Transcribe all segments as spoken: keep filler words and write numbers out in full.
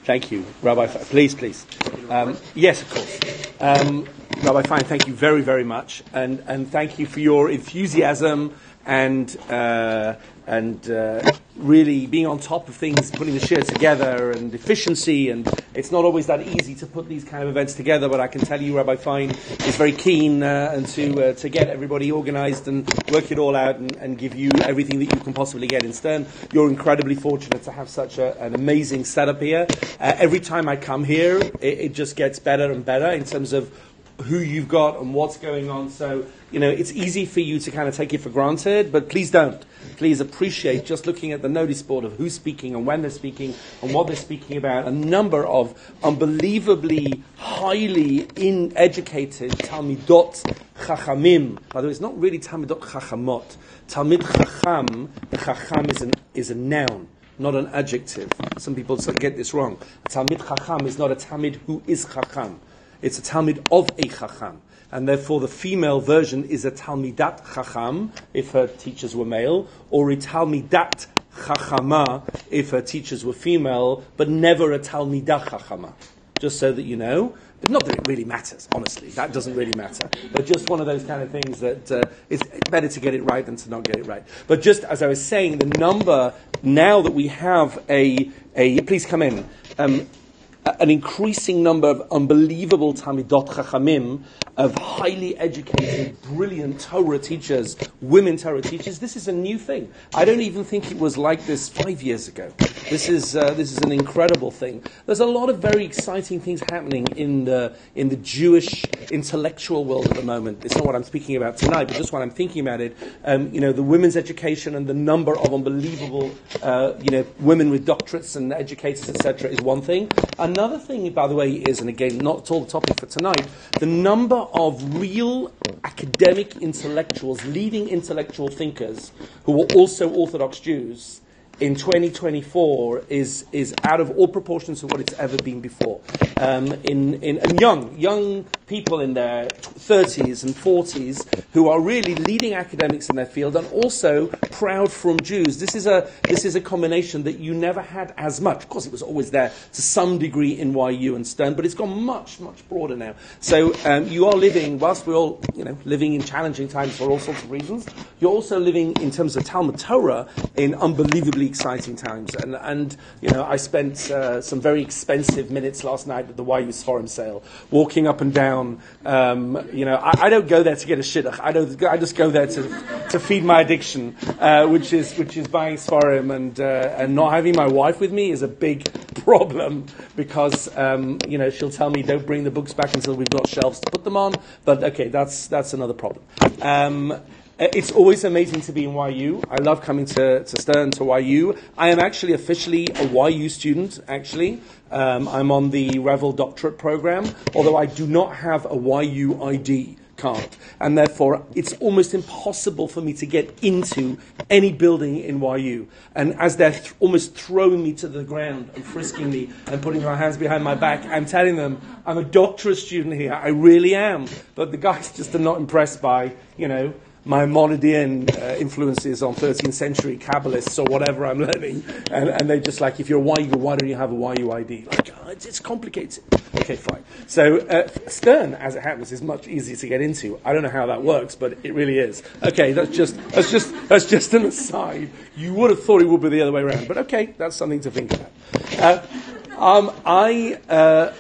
Thank you, Rabbi Fein. Please, please. Um, yes, of course. Um, Rabbi Fein, thank you very, very much, and and thank you for your enthusiasm and uh, and uh, really being on top of things, putting the shir together, and efficiency. And it's not always that easy to put these kind of events together, but I can tell you, Rabbi Fein is very keen uh, and to uh, to get everybody organised and work it all out and, and give you everything that you can possibly get in Stern. You're incredibly fortunate to have such a, an amazing setup here. Uh, every time I come here, it, it just gets better and better in terms of who you've got and what's going on. So, you know, it's easy for you to kind of take it for granted, but please don't. Please appreciate just looking at the notice board of who's speaking and when they're speaking and what they're speaking about. A number of unbelievably highly in educated Talmidot Chachamim. By the way, it's not really Talmidot Chachamot. Talmid Chacham, the Chacham is, an, is a noun, not an adjective. Some people get this wrong. Talmid Chacham is not a Talmid who is Chacham. It's a Talmid of a Chacham. And therefore the female version is a Talmidat Chacham, if her teachers were male, or a Talmidat Chachama, if her teachers were female, but never a Talmidah Chachama. Just so that you know. But not that it really matters, honestly. That doesn't really matter. But just one of those kind of things that uh, it's better to get it right than to not get it right. But just as I was saying, the number, now that we have a, a please come in, um, an increasing number of unbelievable Talmidot Chachamim, of highly educated, brilliant Torah teachers, women Torah teachers. This is a new thing. I don't even think it was like this five years ago. This is uh, this is an incredible thing. There's a lot of very exciting things happening in the in the Jewish intellectual world at the moment. It's not what I'm speaking about tonight, but just what I'm thinking about it. Um, you know, the women's education and the number of unbelievable, uh, you know, women with doctorates and educators, et cetera, is one thing. Another thing, by the way, is, and again, not at all the topic for tonight, the number of real academic intellectuals, leading intellectual thinkers, who are also Orthodox Jews, in twenty twenty-four is is out of all proportions to what it's ever been before. Um, in, in and young young people in their thirties and forties who are really leading academics in their field and also proud from Jews. This is a this is a combination that you never had as much. Of course, it was always there to some degree in Y U and Stern, but it's gone much much broader now. So um, you are living, whilst we're all you know living in challenging times for all sorts of reasons, you're also living in terms of Talmud Torah in unbelievably exciting times, and and you know I spent uh, some very expensive minutes last night at the Y U Forum sale, walking up and down. Um, you know, I, I don't go there to get a shidduch. I don't. I just go there to to feed my addiction, uh, which is which is buying Sforim, and uh, and not having my wife with me is a big problem because um, you know she'll tell me don't bring the books back until we've got shelves to put them on. But okay, that's that's another problem. Um, It's always amazing to be in Y U. I love coming to, to Stern, to Y U. I am actually officially a Y U student, actually. Um, I'm on the Revel doctorate program, although I do not have a Y U I D card. And therefore, it's almost impossible for me to get into any building in Y U. And as they're th- almost throwing me to the ground and frisking me and putting my hands behind my back, I'm telling them, I'm a doctorate student here. I really am. But the guys just are not impressed by, you know, my Monadean uh, influences on thirteenth century Kabbalists or whatever I'm learning. And, and they're just like, if you're a Y U, why don't you have a Y U I D? Like, oh, it's, it's complicated. Okay, fine. So uh, Stern, as it happens, is much easier to get into. I don't know how that works, but it really is. Okay, that's just that's just that's just an aside. You would have thought it would be the other way around, but okay, that's something to think about. Uh, um, I. Uh,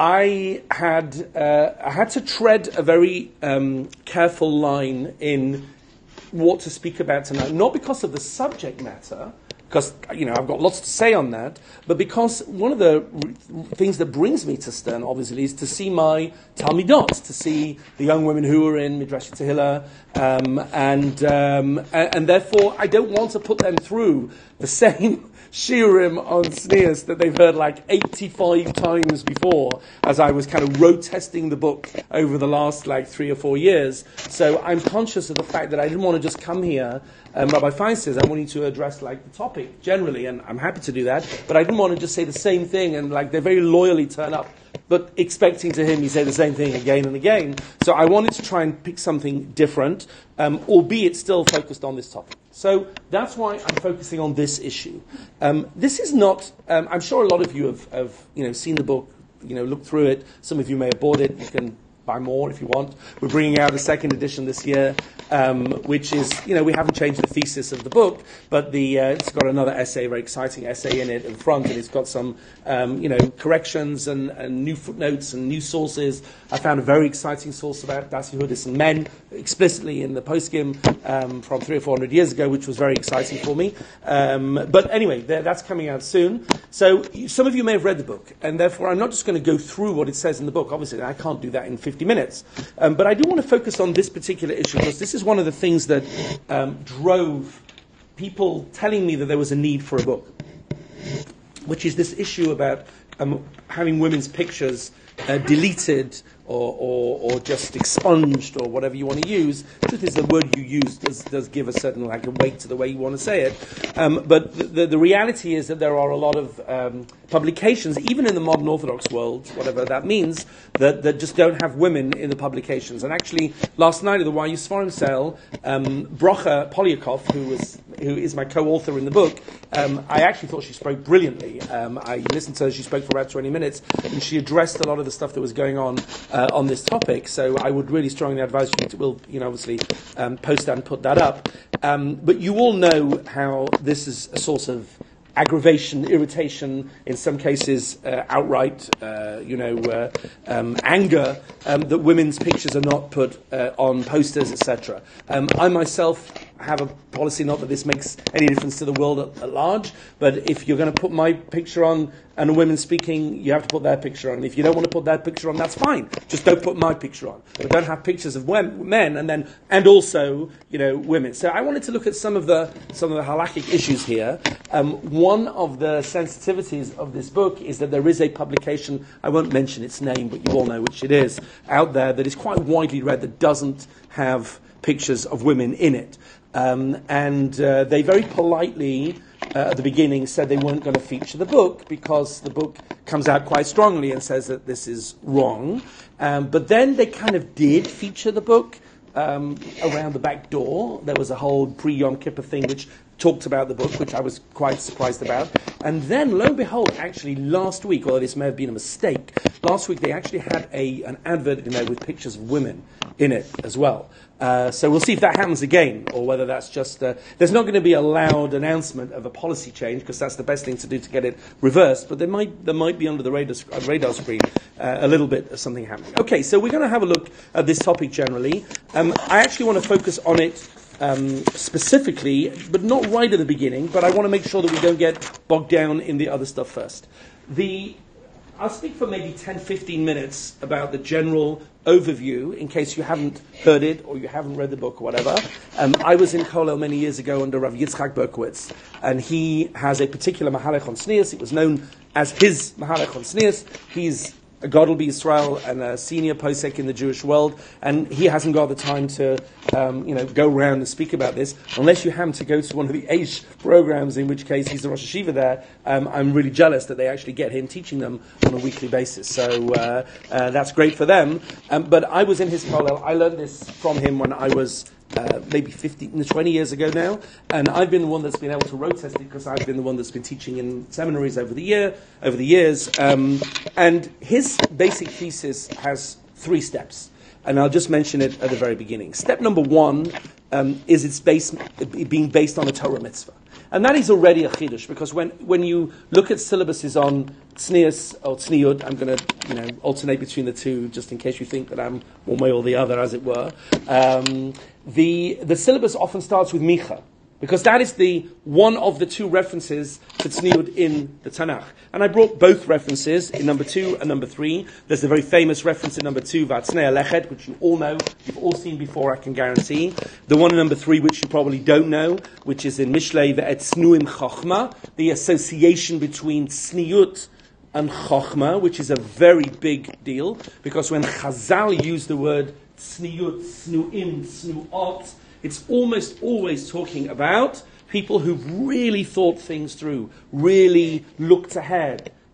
I had uh, I had to tread a very um, careful line in what to speak about tonight, not because of the subject matter, because you know I've got lots to say on that, but because one of the r- things that brings me to Stern, obviously, is to see my Talmidot, to see the young women who are in Midrash Tehillah, um, and, um, and and therefore I don't want to put them through the same shiurim on Sneas that they've heard like eighty-five times before as I was kind of road testing the book over the last like three or four years. So I'm conscious of the fact that I didn't want to just come here, um, Rabbi Fein says, I want you to address like the topic generally, and I'm happy to do that, but I didn't want to just say the same thing and like they very loyally turn up, but expecting to hear me say the same thing again and again. So I wanted to try and pick something different, um, albeit still focused on this topic. So that's why I'm focusing on this issue. Um, this is not, um, I'm sure a lot of you have, have you know, seen the book, you know, looked through it. Some of you may have bought it. You can buy more if you want. We're bringing out a second edition this year, um, which is, you know, we haven't changed the thesis of the book, but the uh, it's got another essay, a very exciting essay in it in front, and it's got some, um, you know, corrections and, and new footnotes and new sources. I found a very exciting source about Das Yehudis and men explicitly in the Poskim um, from three or four hundred years ago, which was very exciting for me. Um, but anyway, th- that's coming out soon. So you, some of you may have read the book, and therefore I'm not just going to go through what it says in the book. Obviously, I can't do that in fifty minutes. Um, but I do want to focus on this particular issue, because this is one of the things that um, drove people telling me that there was a need for a book, which is this issue about um, having women's pictures uh, deleted or, or, or just expunged, or whatever you want to use. The truth is, the word you use does, does give a certain like a weight to the way you want to say it. Um, but the, the, the reality is that there are a lot of um, publications, even in the modern Orthodox world, whatever that means, that, that just don't have women in the publications. And actually, last night at the Y U Sfarim sale, um, Brocha Polyakov, who was who is my co-author in the book, um, I actually thought she spoke brilliantly. Um, I listened to her; she spoke for about twenty minutes, and she addressed a lot of the stuff that was going on uh, on this topic. So I would really strongly advise you to, will, you know, obviously um, post that and put that up. Um, but you all know how this is a source of aggravation, irritation, in some cases uh, outright, uh, you know, uh, um, anger, um, that women's pictures are not put uh, on posters, et cetera. Um, I myself have a policy, not that this makes any difference to the world at, at large, but if you're going to put my picture on and a woman speaking, you have to put their picture on. If you don't want to put their picture on, that's fine. Just don't put my picture on. But don't have pictures of women, men and then and also, you know, women. So I wanted to look at some of the some of the halakhic issues here. Um, one of the sensitivities of this book is that there is a publication, I won't mention its name, but you all know which it is, out there that is quite widely read that doesn't have pictures of women in it. Um, and uh, they very politely, uh, at the beginning, said they weren't going to feature the book because the book comes out quite strongly and says that this is wrong. Um, but then they kind of did feature the book um, around the back door. There was a whole pre-Yom Kippur thing which talked about the book, which I was quite surprised about. And then, lo and behold, actually last week, although this may have been a mistake, last week they actually had a an advert in there with pictures of women in it as well. Uh, so we'll see if that happens again, or whether that's just... Uh, there's not going to be a loud announcement of a policy change, because that's the best thing to do to get it reversed, but there might there might be under the radar, uh, radar screen uh, a little bit of something happening. Okay, so we're going to have a look at this topic generally. Um, I actually want to focus on it um, specifically, but not right at the beginning, but I want to make sure that we don't get bogged down in the other stuff first. The... I'll speak for maybe ten, fifteen minutes about the general overview, in case you haven't heard it or you haven't read the book or whatever. Um, I was in Kollel many years ago under Rav Yitzchak Berkowitz, and he has a particular Mahalech on Tznius. It was known as his Mahalech on Tznius. He's a Gadol B'Yisrael and a senior posek in the Jewish world, and he hasn't got the time to, um, you know, go around and speak about this, unless you happen to go to one of the Aish programs, in which case he's the Rosh Hashiva there. Um, I'm really jealous that they actually get him teaching them on a weekly basis, so uh, uh, that's great for them. Um, but I was in his kollel. I learned this from him when I was Uh, maybe fifteen, twenty years ago now, and I've been the one that's been able to road test it because I've been the one that's been teaching in seminaries over the year, over the years. Um, and his basic thesis has three steps, and I'll just mention it at the very beginning. Step number one um, is it's based, being based on a Torah mitzvah. And that is already a chidush, because when, when you look at syllabuses on tznius or tzniut, I'm going to you know alternate between the two, just in case you think that I'm one way or the other, as it were. Um, the the syllabus often starts with Micha, because that is the one of the two references to tzniut in the Tanakh. And I brought both references in number two and number three. There's a very famous reference in number two, Vatznei Alechet, which you all know, you've all seen before, I can guarantee. The one in number three, which you probably don't know, which is in Mishlei Ve'et Tznuim Chochma, the association between tzniut and chochma, which is a very big deal, because when Chazal use the word tzniut, tznuim, tznuot, it's almost always talking about people who've really thought things through, really looked ahead,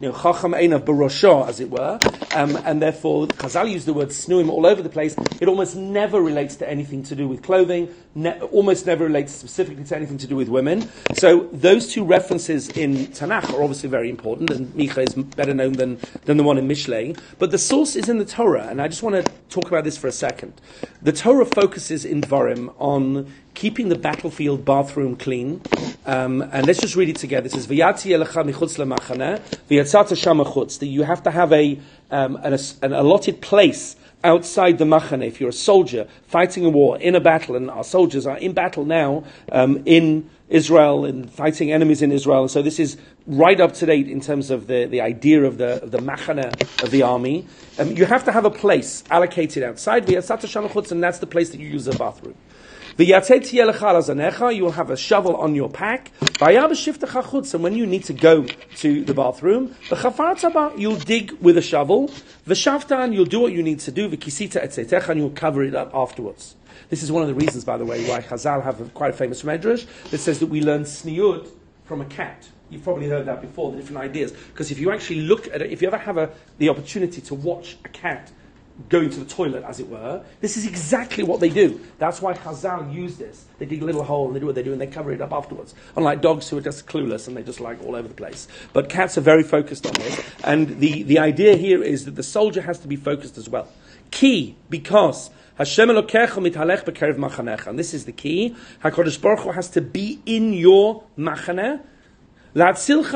you know, chacham einav barosha, as it were, um, and therefore Chazal use the word snuim all over the place. It almost never relates to anything to do with clothing, ne- almost never relates specifically to anything to do with women. So those two references in Tanakh are obviously very important, and Micha is better known than, than the one in Mishlei. But the source is in the Torah, and I just want to talk about this for a second. The Torah focuses in Dvarim on keeping the battlefield bathroom clean. Um, and let's just read it together. It says, V'yati elecha michutz lemachaneh, v'yatzata shama chutz. That you have to have a, um, an, an allotted place outside the machaneh. If you're a soldier fighting a war in a battle, and our soldiers are in battle now um, in Israel and fighting enemies in Israel. So this is right up to date in terms of the, the idea of the of the machaneh of the army. Um, you have to have a place allocated outside, v'yatzata shama chutz, and that's the place that you use the bathroom. You will have a shovel on your pack. And when you need to go to the bathroom, you'll dig with a shovel. You'll do what you need to do. And you'll cover it up afterwards. This is one of the reasons, by the way, why Chazal have a, quite a famous medrash that says that we learn sniut from a cat. You've probably heard that before, the different ideas. Because if you actually look at it, if you ever have a, the opportunity to watch a cat going to the toilet, as it were, this is exactly what they do. That's why Chazal use this. They dig a little hole and they do what they do and they cover it up afterwards. Unlike dogs who are just clueless and they just like all over the place. But cats are very focused on this. And the, the idea here is that the soldier has to be focused as well. Key, because Hashem Elokecha mithalech b'kerev machanecha. And this is the key. HaKadosh Baruch Hu has to be in your machaneh, to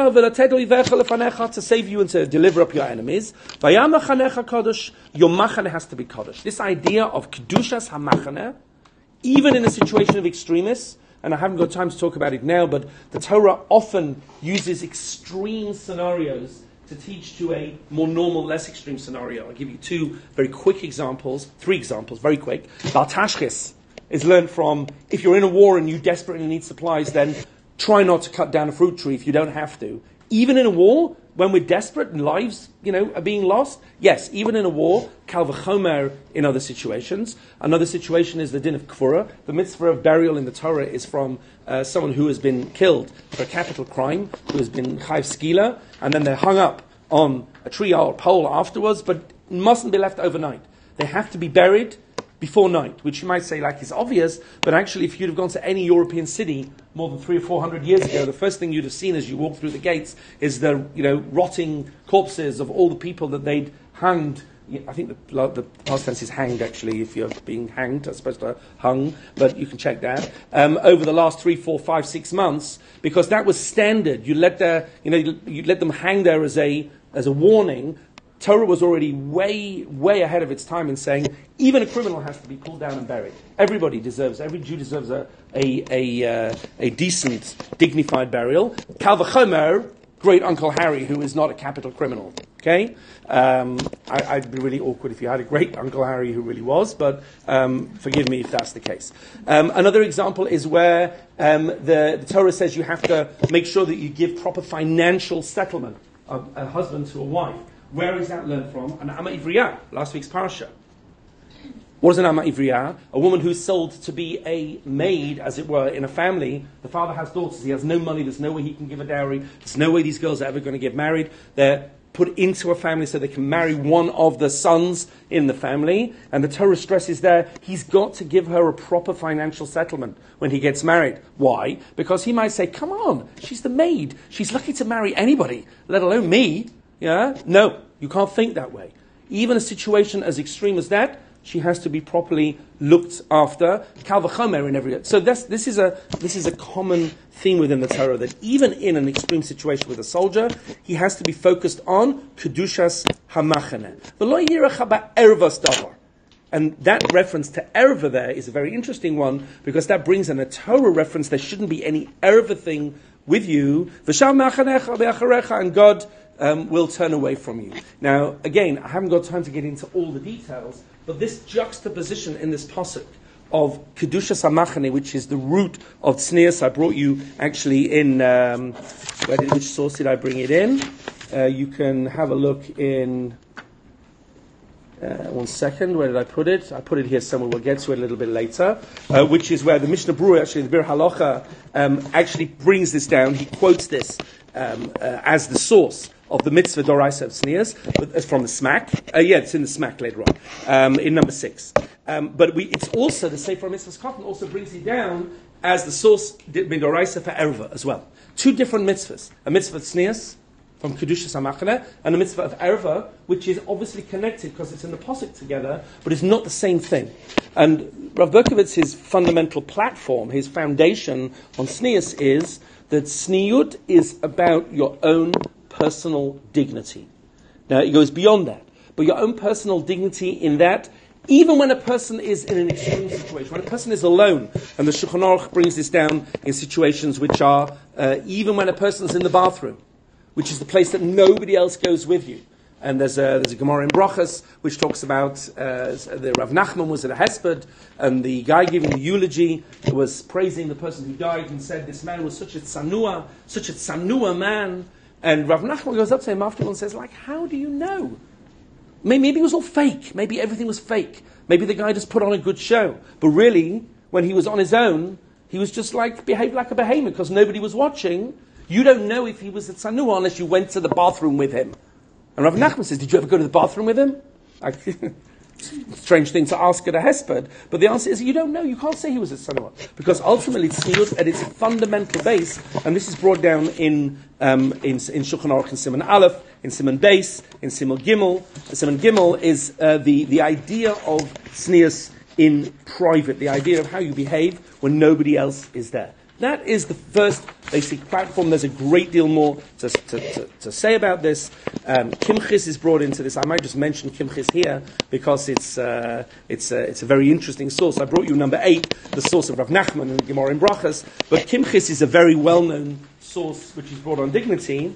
save you and to deliver up your enemies. Your machaneh has to be kaddish. This idea of kedushas hamachaneh, even in a situation of extremists, and I haven't got time to talk about it now, but the Torah often uses extreme scenarios to teach to a more normal, less extreme scenario. I'll give you two very quick examples, three examples, very quick. Baltashchis is learned from, if you're in a war and you desperately need supplies, then try not to cut down a fruit tree if you don't have to. Even in a war, when we're desperate and lives, you know, are being lost, yes, even in a war, kal v'chomer in other situations. Another situation is the din of kfura. The mitzvah of burial in the Torah is from uh, someone who has been killed for a capital crime, who has been chayv skila, and then they're hung up on a tree or pole afterwards, but mustn't be left overnight. They have to be buried before night, which you might say like is obvious, but actually if you'd have gone to any European city more than three or four hundred years ago, the first thing you'd have seen as you walk through the gates is the, you know, rotting corpses of all the people that they'd hanged. I think the, the past tense is hanged, actually, if you're being hanged, as opposed to hung, but you can check that, um, over the last three, four, five, six months, because that was standard. You let their, you know, you, you let them hang there as a, as a warning. Torah was already way, way ahead of its time in saying even a criminal has to be pulled down and buried. Everybody deserves, every Jew deserves a a a, uh, a decent, dignified burial. Kal v'chomer, great Uncle Harry, who is not a capital criminal. Okay, um, I, I'd be really awkward if you had a great Uncle Harry who really was, but um, forgive me if that's the case. Um, another example is where um, the, the Torah says you have to make sure that you give proper financial settlement of a husband to a wife. Where is that learned from? An Amma Ivriyah, last week's parasha. What is an Amma Ivriyah? A woman who's sold to be a maid, as it were, in a family. The father has daughters. He has no money. There's no way he can give a dowry. There's no way these girls are ever going to get married. They're put into a family so they can marry one of the sons in the family. And the Torah stresses there, he's got to give her a proper financial settlement when he gets married. Why? Because he might say, come on, she's the maid. She's lucky to marry anybody, let alone me. Yeah? No, you can't think that way. Even a situation as extreme as that, she has to be properly looked after. Kal v'chomer in every. So this this is a this is a common theme within the Torah, that even in an extreme situation with a soldier, he has to be focused on kedushas hamachaneh. V'lo yirach ba'ervas davar. And that reference to erva there is a very interesting one, because that brings in a Torah reference. There shouldn't be any erva thing with you. V'sham machanecha be'acharecha, and God Um, will turn away from you. Now, again, I haven't got time to get into all the details, but this juxtaposition in this pasuk of Kedushas HaMachaneh, which is the root of Tznius, I brought you actually in, um, where did, which source did I bring it in? Uh, you can have a look in, uh, one second, where did I put it? I put it here somewhere, we'll get to it a little bit later, uh, which is where the Mishnah Berurah, actually, the Bir Halacha, um, actually brings this down. He quotes this Um, uh, as the source of the mitzvah Doraisa of Tznius, but it's from the Smack. Uh, yeah, it's in the Smack later on, um, in number six. Um, but we, it's also, the Sefer Mitzvahs Katan also brings it down as the source Doraisa for Erva as well. Two different mitzvahs. A mitzvah Tznius, from Kedushas HaMachane, and a mitzvah of Erva, which is obviously connected because it's in the posuk together, but it's not the same thing. And Rav Berkovitz, his fundamental platform, his foundation on Tznius is that Tzniut is about your own personal dignity. Now, it goes beyond that, but your own personal dignity in that, even when a person is in an extreme situation, when a person is alone, and the Shulchan Aruch brings this down in situations which are, uh, even when a person's in the bathroom, which is the place that nobody else goes with you. And there's a, there's a Gemara in Brachas which talks about uh, the Rav Nachman was at a hesped, and the guy giving the eulogy was praising the person who died and said, this man was such a tzanua, such a tzanua man. And Rav Nachman goes up to him afterwards and says, like, how do you know? Maybe it was all fake. Maybe everything was fake. Maybe the guy just put on a good show. But really, when he was on his own, he was just like, behaved like a behemoth because nobody was watching. You don't know if he was a tzanua unless you went to the bathroom with him. And Rav Nachman says, did you ever go to the bathroom with him? Like, strange thing to ask at a hesped. But the answer is, you don't know. You can't say he was a tzanua. Because ultimately, tzniut at its fundamental base, and this is brought down in um, in, in Shulchan Aruch in Siman Aleph, in Siman Beis, in Siman Gimel. Siman Gimel is uh, the, the idea of tznius in private, the idea of how you behave when nobody else is there. That is the first basic platform. There's a great deal more to, to, to, to say about this. Um, Kimchis is brought into this. I might just mention Kimchis here because it's uh, it's uh, it's a very interesting source. I brought you number eight, the source of Rav Nachman and Gemara in Brachas. But Kimchis is a very well-known source which is brought on dignity.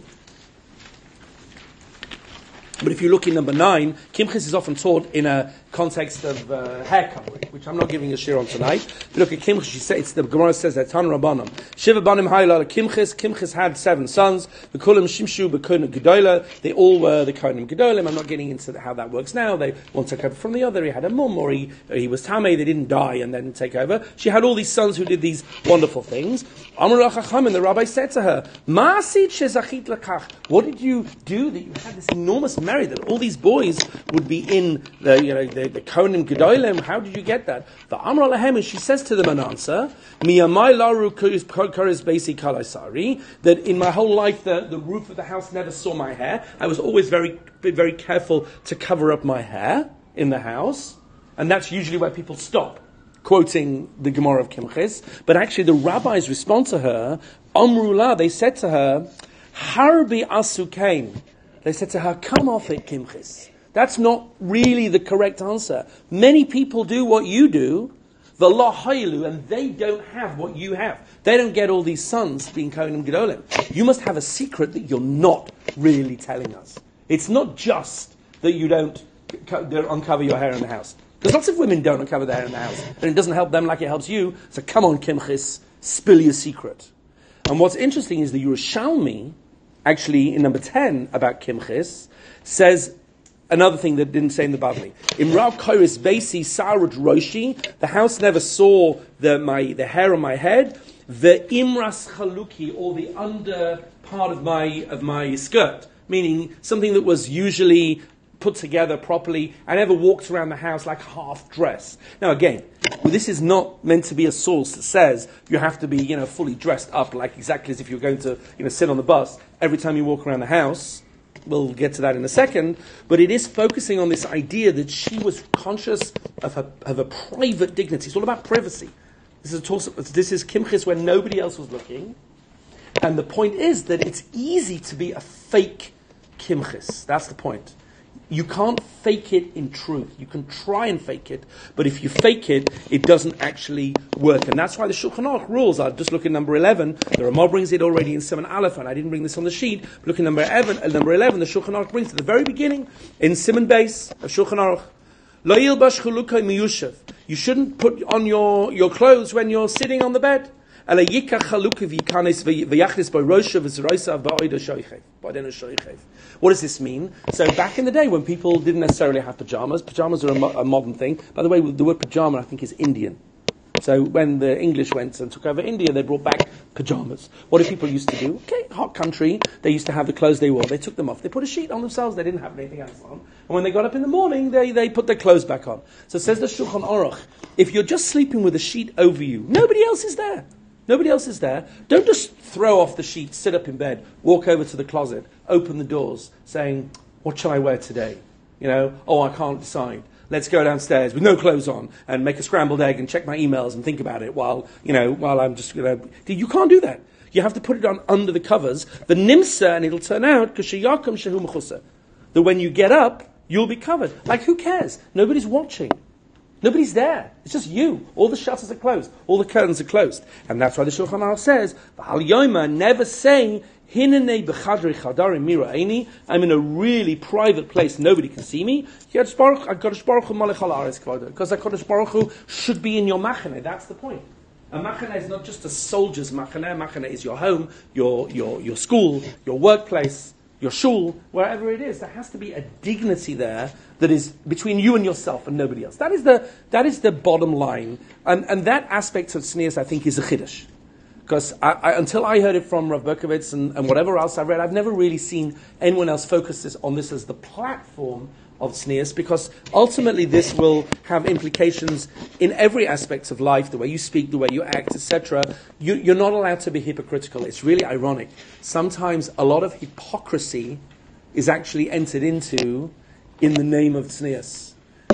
But if you look in number nine, Kimchis is often taught in a context of uh, hair covering, which I'm not giving a shir on tonight. If you look at Kimchis, she says, it's the Gemara says that Tan Rabbanim Shiva Banim Haylal Kimchis. Kimchis had seven sons. Bekulim Shimshu Bekulim Gedola. They all were the Kohanim Gedolim. I'm not getting into the, how that works now. They one took over from the other. He had a mum, or he or he was Tamei. They didn't die and then take over. She had all these sons who did these wonderful things. Amar Chachamim, the rabbi said to her, Ma'asid shezachit lakach. What did you do that you had this enormous merit that all these boys would be in the you know the, the Kohanim Gedolim? How did you get that? The Amar Lahem, and she says to them an answer, Miyamai laru koris beisi kalaisari, that in my whole life the, the roof of the house never saw my hair. I was always very very careful to cover up my hair in the house, and that's usually where people stop quoting the Gemara of Kimchis. But actually the rabbis respond to her, Amrullah, they said to her, Harbi asukain. They said to her, come off it, Kimchis. That's not really the correct answer. Many people do what you do, the la hailu, and they don't have what you have. They don't get all these sons being Kohanim Gedolim. You must have a secret that you're not really telling us. It's not just that you don't uncover your hair in the house. Because lots of women don't uncover their hair in the house, and it doesn't help them like it helps you. So come on, Kimchis, spill your secret. And what's interesting is the Yerushalmi, actually in number ten about Kimchis, says another thing that didn't say in the Bavli. Imrav Koris Beisi Sarut Roshi, the house never saw the my the hair on my head, the Imras Chaluki, or the under part of my of my skirt, meaning something that was usually put together properly. I never walked around the house like half dressed. Now again, well, this is not meant to be a source that says you have to be, you know, fully dressed up, like exactly as if you're going to, you know, sit on the bus every time you walk around the house. We'll get to that in a second. But it is focusing on this idea that she was conscious of her of a private dignity. It's all about privacy. This is also, this is Kimchis when nobody else was looking. And the point is that it's easy to be a fake Kimchis. That's the point. You can't fake it in truth. You can try and fake it, but if you fake it, it doesn't actually work. And that's why the Shulchan Aruch rules. I'll just look at number eleven. The Ramah brings it already in Siman Aleph, and I didn't bring this on the sheet. But look at number eleven. Uh, number eleven, the Shulchan Aruch brings it at the very beginning in Siman Beis of Shulchan Aruch. Lo yilbash chulukay miyushav. You shouldn't put on your, your clothes when you're sitting on the bed. What does this mean? So back in the day when people didn't necessarily have pajamas, pajamas are a, mo- a modern thing. By the way, the word pajama I think is Indian. So when the English went and took over India, they brought back pajamas. What did people used to do? Okay, hot country, they used to have the clothes they wore. They took them off. They put a sheet on themselves. They didn't have anything else on. And when they got up in the morning, they, they put their clothes back on. So it says the Shulchan Aruch, if you're just sleeping with a sheet over you, nobody else is there. Nobody else is there. Don't just throw off the sheet, sit up in bed, walk over to the closet, open the doors, saying, what shall I wear today? You know, oh, I can't decide. Let's go downstairs with no clothes on and make a scrambled egg and check my emails and think about it while, you know, while I'm just, you know. You can't do that. You have to put it on under the covers, the nimsa, and it'll turn out, that when you get up, you'll be covered. Like, who cares? Nobody's watching. Nobody's there. It's just you. All the shutters are closed. All the curtains are closed. And that's why the Shulchan Aruch says, V'hal Yoma, never saying, Hinenei b'chadri chadarim miraini, I'm in a really private place, nobody can see me. Because HaKadosh Baruch Hu should be in your machane. That's the point. A machane is not just a soldier's machane. A machane is your home, your, your, your school, your workplace, your shul, wherever it is. There has to be a dignity there that is between you and yourself and nobody else. That is the, that is the bottom line. And, and that aspect of tznius, I think, is a chiddush. Because I, I, until I heard it from Rav Berkovitz and, and whatever else I've read, I've never really seen anyone else focus this, on this as the platform of tznius, because ultimately this will have implications in every aspect of life, the way you speak, the way you act, et cetera. You, you're not allowed to be hypocritical. It's really ironic. Sometimes a lot of hypocrisy is actually entered into in the name of tznius,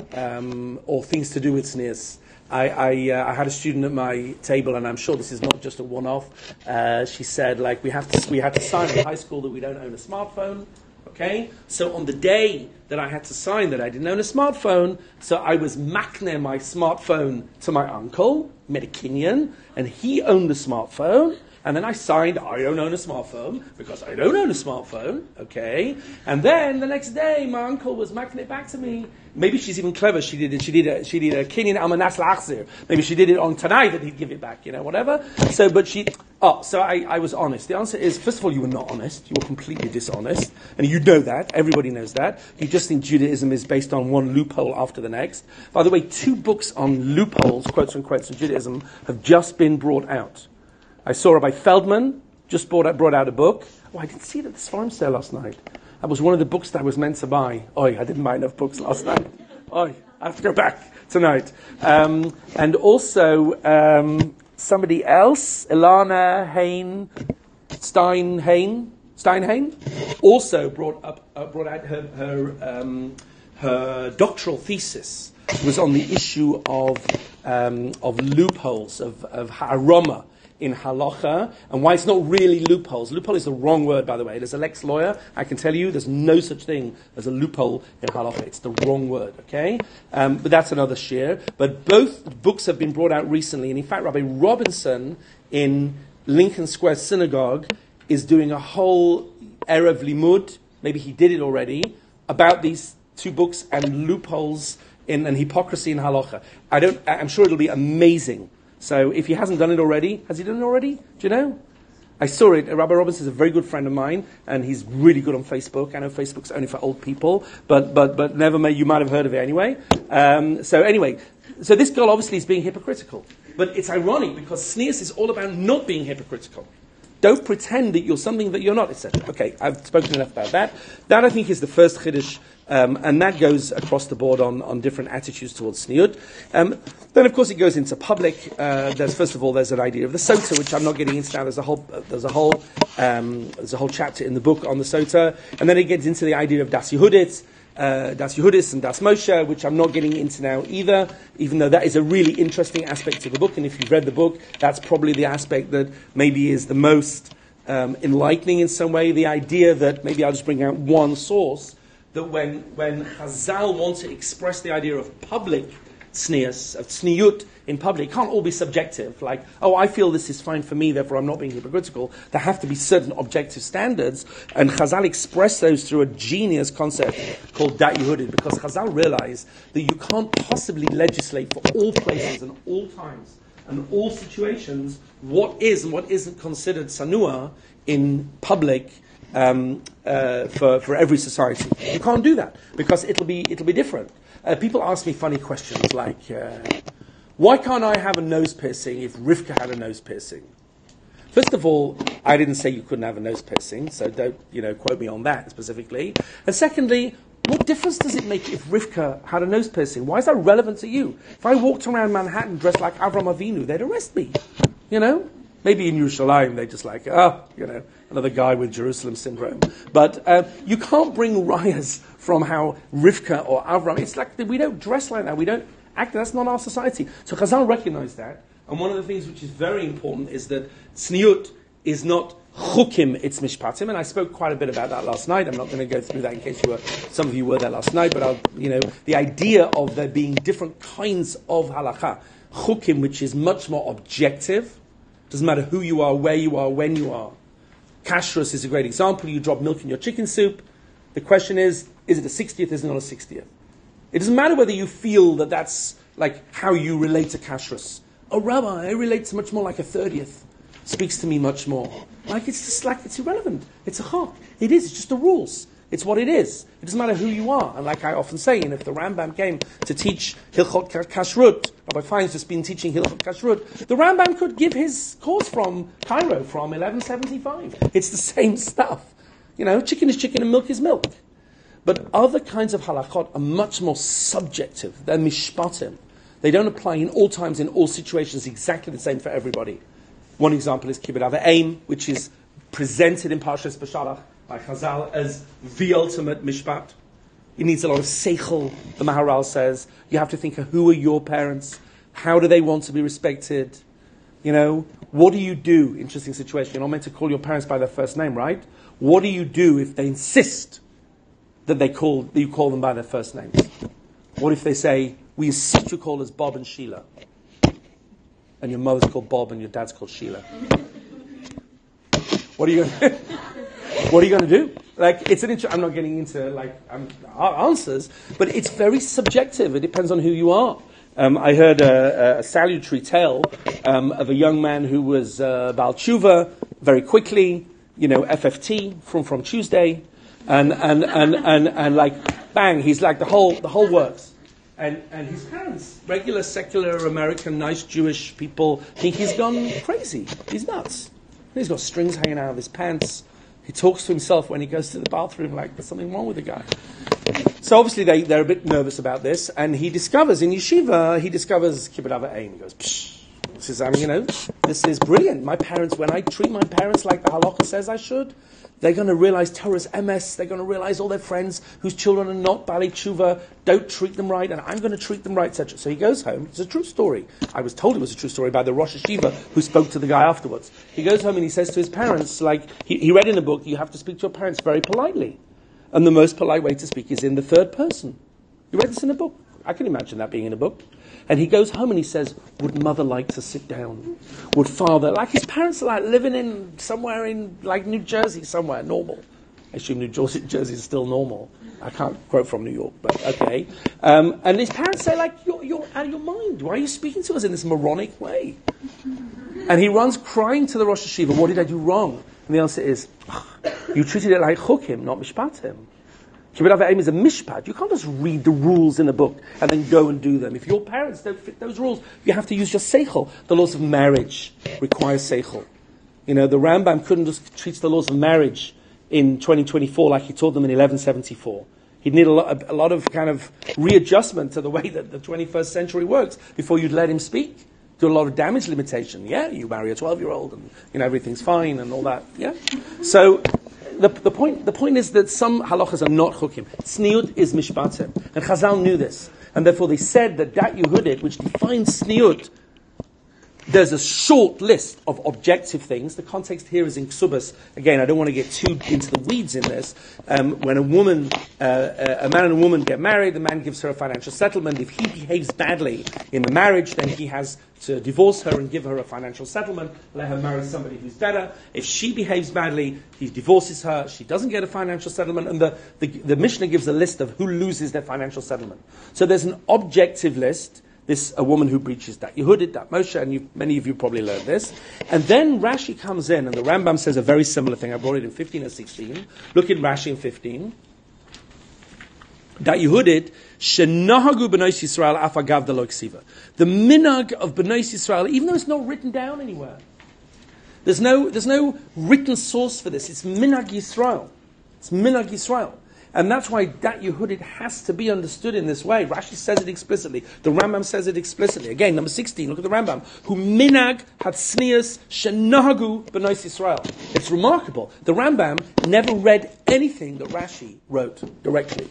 um, or things to do with tznius. I, I, uh, I had a student at my table, and I'm sure this is not just a one-off. Uh, she said, like, we have to, we had to sign in high school that we don't own a smartphone. Okay, so on the day that I had to sign that I didn't own a smartphone, so I was makne my smartphone to my uncle, Medikinyan, and he owned the smartphone. And then I signed, I don't own a smartphone, because I don't own a smartphone, okay? And then the next day, my uncle was macking it back to me. Maybe she's even clever. She did it, she did a, she did a Kenyan Almanas Lachzir. Maybe she did it on tonight that he'd give it back, you know, whatever. So, but she, oh, so I, I was honest. The answer is, first of all, you were not honest. You were completely dishonest. And you know that. Everybody knows that. You just think Judaism is based on one loophole after the next. By the way, two books on loopholes, quotes and quotes, of Judaism have just been brought out. I saw Rabbi Feldman just brought out, brought out a book. Oh, I didn't see it at the farm sale last night. That was one of the books that I was meant to buy. Oh, I didn't buy enough books last night. Oh, I have to go back tonight. Um, and also um, somebody else, Ilana Hain, Stein Hain, Steinhain, also brought up uh, brought out her her, um, her doctoral thesis. It was on the issue of um, of loopholes of of haroma in halacha, and why it's not really loopholes. Loophole is the wrong word, by the way. As a Lex lawyer, I can tell you there's no such thing as a loophole in halacha. It's the wrong word, okay? Um, but that's another share. But both books have been brought out recently, and in fact, Rabbi Robinson in Lincoln Square Synagogue is doing a whole Erev Limud, maybe he did it already, about these two books and loopholes in and hypocrisy in halacha. I don't, I'm sure it'll be amazing. So if he hasn't done it already, has he done it already? Do you know? I saw it. Rabbi Robinson is a very good friend of mine, and he's really good on Facebook. I know Facebook's only for old people, but but but never mind, you might have heard of it anyway. Um, so anyway, so this girl obviously is being hypocritical. But it's ironic because tznius is all about not being hypocritical. Don't pretend that you're something that you're not, et cetera. Okay, I've spoken enough about that. That, I think, is the first chiddush, um, and that goes across the board on, on different attitudes towards tzniut. Um, then, of course, it goes into public. Uh, there's first of all, there's an idea of the sota, which I'm not getting into now. There's a whole, uh, there's a whole, um, there's a whole chapter in the book on the sota, and then it gets into the idea of das Yehudit. Uh, Das Yehudis and Das Moshe, which I'm not getting into now either, even though that is a really interesting aspect of the book, and if you've read the book, that's probably the aspect that maybe is the most um, enlightening in some way, the idea that, maybe I'll just bring out one source, that when, when Chazal want to express the idea of public tznius, of tzniut in public, it can't all be subjective, like, oh, I feel this is fine for me, therefore I'm not being hypocritical. There have to be certain objective standards, and Chazal express those through a genius concept called Dat Yehudit, because Chazal realize that you can't possibly legislate for all places and all times and all situations what is and what isn't considered sanua in public um, uh, for, for every society. You can't do that, because it'll be, it'll be different. Uh, people ask me funny questions like, uh, Why can't I have a nose piercing if Rivka had a nose piercing? First of all, I didn't say you couldn't have a nose piercing, so don't, you know, quote me on that specifically. And secondly, what difference does it make if Rivka had a nose piercing? Why is that relevant to you? If I walked around Manhattan dressed like Avram Avinu, they'd arrest me. You know? Maybe in Yerushalayim, they're just like, oh, you know, another guy with Jerusalem syndrome. But uh, you can't bring rayas from how Rivka or Avram, it's like, we don't dress like that. We don't act, that's not our society. So Chazal recognized that. And one of the things which is very important is that tzniut is not chukim, it's mishpatim. And I spoke quite a bit about that last night. I'm not going to go through that in case you were, some of you were there last night. But I'll, you know, the idea of there being different kinds of halakha. Chukim, which is much more objective. Doesn't matter who you are, where you are, when you are. Kashrus is a great example. You drop milk in your chicken soup. The question is, is it a sixtieth, is it not a sixtieth? It doesn't matter whether you feel that that's like how you relate to kashrus. Oh, Rabbi, I relate to much more like a thirtieth. Speaks to me much more. Like, it's just like, it's irrelevant. It's a chok. It is, it's just the rules. It's what it is. It doesn't matter who you are. And like I often say, and if the Rambam came to teach Hilchot Kashrut, Rabbi Fein's just been teaching Hilchot Kashrut, the Rambam could give his course from Cairo, from eleven seventy-five. It's the same stuff. You know, chicken is chicken and milk is milk. But other kinds of halachot are much more subjective. They're mishpatim. They don't apply in all times, in all situations, exactly the same for everybody. One example is Kibbud Avim, which is presented in Parshas Beshalach by Chazal as the ultimate mishpat. It needs a lot of seichel, the Maharal says. You have to think of who are your parents? How do they want to be respected? You know, what do you do? Interesting situation. You're not meant to call your parents by their first name, right? What do you do if they insist that they call that you call them by their first names? What if they say, we insist you call us Bob and Sheila? And your mother's called Bob and your dad's called Sheila. What are you going to do? What are you going to do? Like, it's an inter- I'm not getting into like um, answers, but it's very subjective. It depends on who you are. Um, I heard a, a salutary tale um, of a young man who was uh, Baal Tshuva very quickly, you know, F F T from from Tuesday, and and, and, and, and like bang, he's like the whole the whole works. And and his parents, regular secular American nice Jewish people, think he's gone crazy. He's nuts. He's got strings hanging out of his pants. He talks to himself when he goes to the bathroom like there's something wrong with the guy. So obviously they, they're a bit nervous about this, and he discovers, in yeshiva, he discovers Kibbud Avim. He goes, psh, this is, I mean, you know, this is brilliant. My parents, when I treat my parents like the halacha says I should, they're going to realize Torah's M S, they're going to realize all their friends whose children are not Bali Tshuva don't treat them right, and I'm going to treat them right, et cetera. So he goes home. It's a true story. I was told it was a true story by the Rosh Hashiva who spoke to the guy afterwards. He goes home and he says to his parents, like, he, he read in a book, you have to speak to your parents very politely. And the most polite way to speak is in the third person. You read this in a book? I can imagine that being in a book. And he goes home and he says, would mother like to sit down? Would father, like his parents are like living in somewhere in like New Jersey, somewhere normal. I assume New Jersey, Jersey is still normal. I can't quote from New York, but okay. Um, and his parents say like, you're, you're out of your mind. Why are you speaking to us in this moronic way? And he runs crying to the Rosh Hashiva, what did I do wrong? And the answer is, you treated it like chukim, not mishpatim. Kibbud Avim is a mishpat. You can't just read the rules in a book and then go and do them. If your parents don't fit those rules, you have to use your seichel. The laws of marriage require seichel. You know, the Rambam couldn't just treat the laws of marriage in twenty twenty-four like he taught them in eleven seventy-four. He'd need a lot, a lot of kind of readjustment to the way that the twenty-first century works before you'd let him speak. Do a lot of damage limitation. Yeah, you marry a twelve-year-old and, you know, everything's fine and all that. Yeah. So, The, the point the point is that some halachas are not chukim. Tzniut is mishpatim. And Chazal knew this. And therefore they said that Dat Yehudit, which defines tzniut, there's a short list of objective things. The context here is in Ksubas. Again, I don't want to get too into the weeds in this. Um, when a woman, uh, a man and a woman get married, the man gives her a financial settlement. If he behaves badly in the marriage, then he has to divorce her and give her a financial settlement, let her marry somebody who's better. If she behaves badly, he divorces her, she doesn't get a financial settlement, and the, the, the Mishnah gives a list of who loses their financial settlement. So there's an objective list. This, a woman who breaches that Yehudit, that Moshe, and you, many of you probably learned this. And then Rashi comes in, and the Rambam says a very similar thing. I brought it in fifteen or sixteen. Look at Rashi in fifteen. that Yehudit, shenahagu b'nais Yisrael afagav delo ksiva. The minhag of b'nais Yisrael, even though it's not written down anywhere, there's no there's no written source for this. It's minhag Yisrael. It's minhag Yisrael. And that's why that Yehudit has to be understood in this way. Rashi says it explicitly. The Rambam says it explicitly. Again, number sixteen, look at the Rambam. Who minag hatznias shenahagu b'nais Yisrael. It's remarkable. The Rambam never read anything that Rashi wrote directly.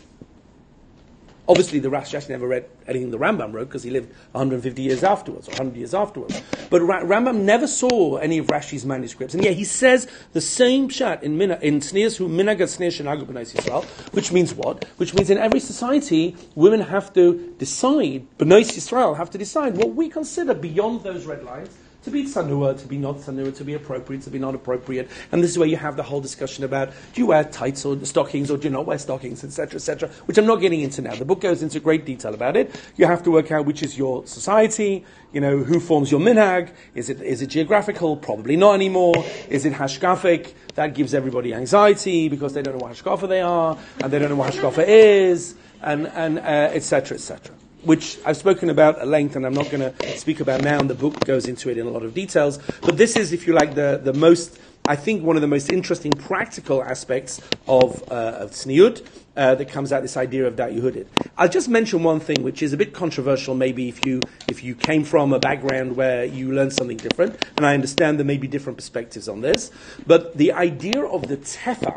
Obviously, the Rashi never read anything the Rambam wrote because he lived one hundred fifty years afterwards, or one hundred years afterwards. But Ra- Rambam never saw any of Rashi's manuscripts. And yet he says the same pshat in, Mina, in Tznias hu minag tznias shenahagu b'nais Yisrael, which means what? Which means in every society, women have to decide, b'nais Yisrael have to decide what we consider beyond those red lines, to be tsanua, to be not tsanua, to be appropriate, to be not appropriate. And this is where you have the whole discussion about, do you wear tights or stockings or do you not wear stockings, et cetera, et cetera, which I'm not getting into now. The book goes into great detail about it. You have to work out which is your society, you know, who forms your minhag. Is it is it geographical? Probably not anymore. Is it hashkafic? That gives everybody anxiety because they don't know what hashkafa they are, and they don't know what hashkafa is, and, and uh, et cetera, et cetera. Which I've spoken about at length, and I'm not going to speak about now, and the book goes into it in a lot of details. But this is, if you like, the, the most, I think, one of the most interesting practical aspects of, uh, of Tzniut uh, that comes out, this idea of Dat Yehudit. I'll just mention one thing, which is a bit controversial, maybe if you if you came from a background where you learned something different, and I understand there may be different perspectives on this, but the idea of the tefach,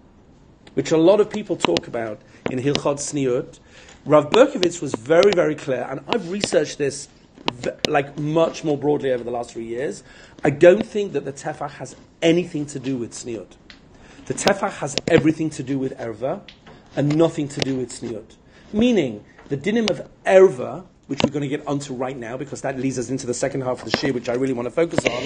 which a lot of people talk about in Hilchot Tzniut, Rav Berkovitz was very, very clear, and I've researched this v- like much more broadly over the last three years. I don't think that the tefach has anything to do with tzniut. The tefach has everything to do with erva and nothing to do with tzniut. Meaning, the dinim of erva, which we're going to get onto right now, because that leads us into the second half of the shir, which I really want to focus on.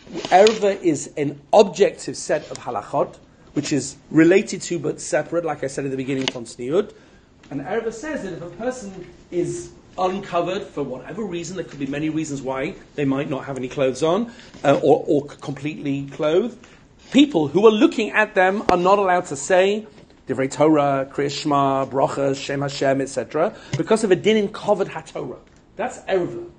Erva is an objective set of halachot, which is related to but separate, like I said at the beginning, from tzniut. And Erva says that if a person is uncovered for whatever reason, there could be many reasons why they might not have any clothes on, uh, or, or completely clothed, people who are looking at them are not allowed to say Divrei Torah, Kriyas Shema, Bracha, Shem Hashem, et cetera, because of a din in covered HaTorah. That's Erva.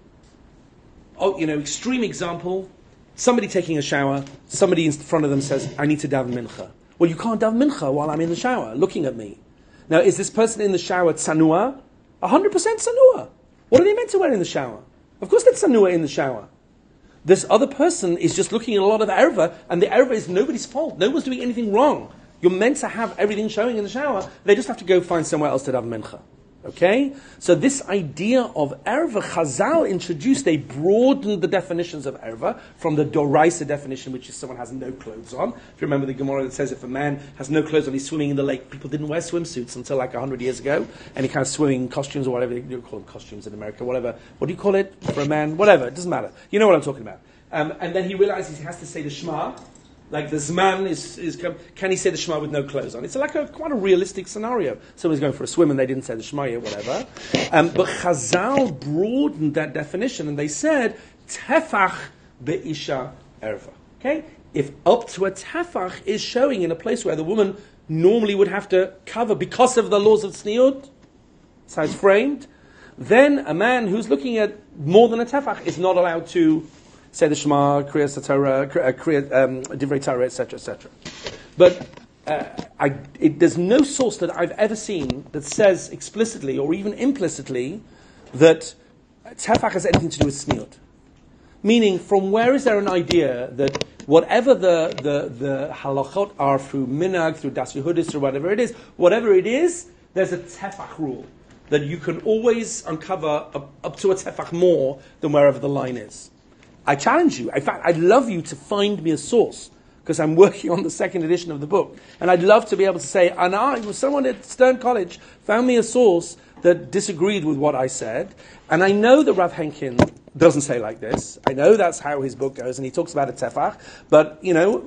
Oh, you know, extreme example, somebody taking a shower, somebody in front of them says, I need to daven mincha. Well, you can't daven mincha while I'm in the shower, looking at me. Now, is this person in the shower tsanua? one hundred percent tsanua. What are they meant to wear in the shower? Of course they're tsanua in the shower. This other person is just looking at a lot of erva, and the erva is nobody's fault. No one's doing anything wrong. You're meant to have everything showing in the shower. They just have to go find somewhere else to daven mincha. Okay? So this idea of erva, Chazal introduced, they broadened the definitions of erva from the Doraisa definition, which is someone has no clothes on. If you remember the Gemara that says if a man has no clothes on, he's swimming in the lake. People didn't wear swimsuits until like one hundred years ago. Any kind of swimming costumes or whatever, you call them costumes in America, whatever. What do you call it for a man? Whatever, it doesn't matter. You know what I'm talking about. Um, and then he realizes he has to say the Shema. Like this man is, is, can he say the Shema with no clothes on? It's like a quite a realistic scenario. Someone's going for a swim and they didn't say the Shema yet, whatever. Um, but Chazal broadened that definition and they said, tefach be'isha erva. Okay? If up to a tefach is showing in a place where the woman normally would have to cover because of the laws of tzniut, that's how it's framed, then a man who's looking at more than a tefach is not allowed to say the Shema, Kriyas Torah, Kriyas um, Divrei Torah, et cetera, et cetera. But uh, I, it, there's no source that I've ever seen that says explicitly or even implicitly that tefach has anything to do with tzniut. Meaning, from where is there an idea that whatever the the, the halachot are through minhag, through das yehudis, or whatever it is, whatever it is, there's a tefach rule that you can always uncover up, up to a tefach more than wherever the line is. I challenge you. In fact, I'd love you to find me a source, because I'm working on the second edition of the book. And I'd love to be able to say, and I, someone at Stern College found me a source that disagreed with what I said. And I know that Rav Henkin doesn't say like this. I know that's how his book goes, and he talks about a tefach. But, you know,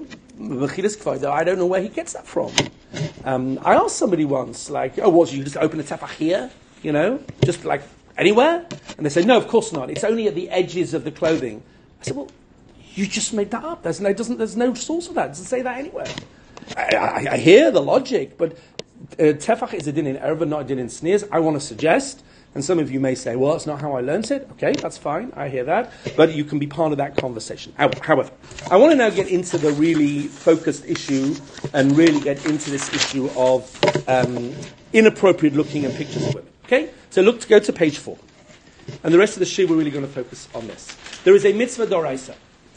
I don't know where he gets that from. Um, I asked somebody once, like, oh, what, you just open a tefach here? You know, just like anywhere? And they said, no, of course not. It's only at the edges of the clothing. I said, well, you just made that up. There's no, doesn't, there's no source of that. It doesn't say that anywhere. I, I, I hear the logic, but tefach is a din in erva, not a din in sneers. I want to suggest, and some of you may say, well, that's not how I learned it. Okay, that's fine. I hear that. But you can be part of that conversation. However, I want to now get into the really focused issue and really get into this issue of um, inappropriate looking and pictures of women. Okay? So look, to go to page four. And the rest of the shiur, we're really going to focus on this. There is a mitzvah d'oraisa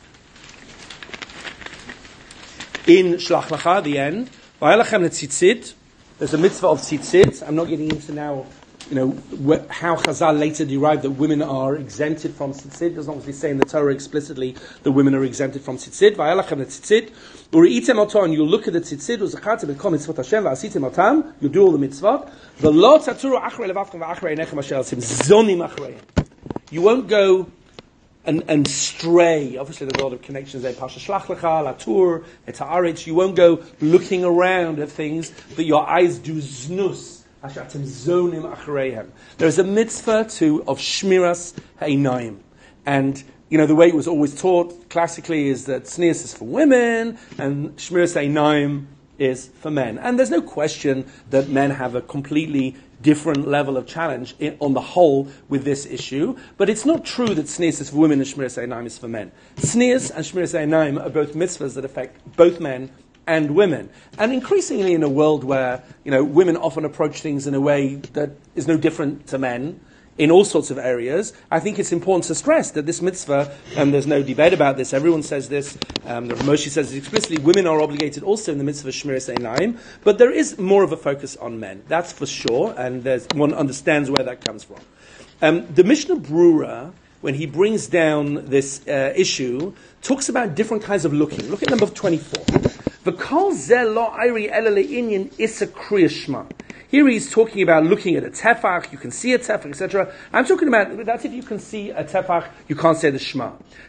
in Shlach Lecha, the end. V'ayalachem netzitzit. There's a mitzvah of tzitzit. I'm not getting into now, you know, wh- how Chazal later derived that women are exempted from tzitzit. It doesn't obviously say in the Torah explicitly that women are exempted from tzitzit. V'ayalachem netzitzit. U'reitem oto, and you look at the tzitzit. U'zachatem b'kol mitzvot Hashem v'asitem otam. You do all the mitzvot. V'lo tzaturu achrei levavchem v'achrei einechem asher asim zonim achreihem. You won't go And, and stray. Obviously, there's a lot of connections there. Pasha Shlach Lecha, Latur, Et Haaretz. You won't go looking around at things, but your eyes do znus. Ashatim zonim achreihem. There's a mitzvah too of shmiras ha'inayim, and you know the way it was always taught classically is that sneers is for women and shmiras ha'inayim is for men. And there's no question that men have a completely different level of challenge in, on the whole with this issue. But it's not true that sneers is for women and shmiras ha'inayim is for men. Sneers and shmiras ha'inayim are both mitzvahs that affect both men and women. And increasingly in a world where, you know, women often approach things in a way that is no different to men, in all sorts of areas, I think it's important to stress that this mitzvah, and there's no debate about this, everyone says this, um, Moshe says it explicitly, women are obligated also in the mitzvah of Shmiras Einayim, but there is more of a focus on men, that's for sure, and there's, one understands where that comes from. Um, the Mishnah Brura, when he brings down this uh, issue, talks about different kinds of looking. Look at number twenty-four. V'kol zeh lo ayri ela le'inyan isa kriya shma. Here he's talking about looking at a tefach, you can see a tefach, et cetera. I'm talking about, that's if you can see a tefach, you can't say the Shema.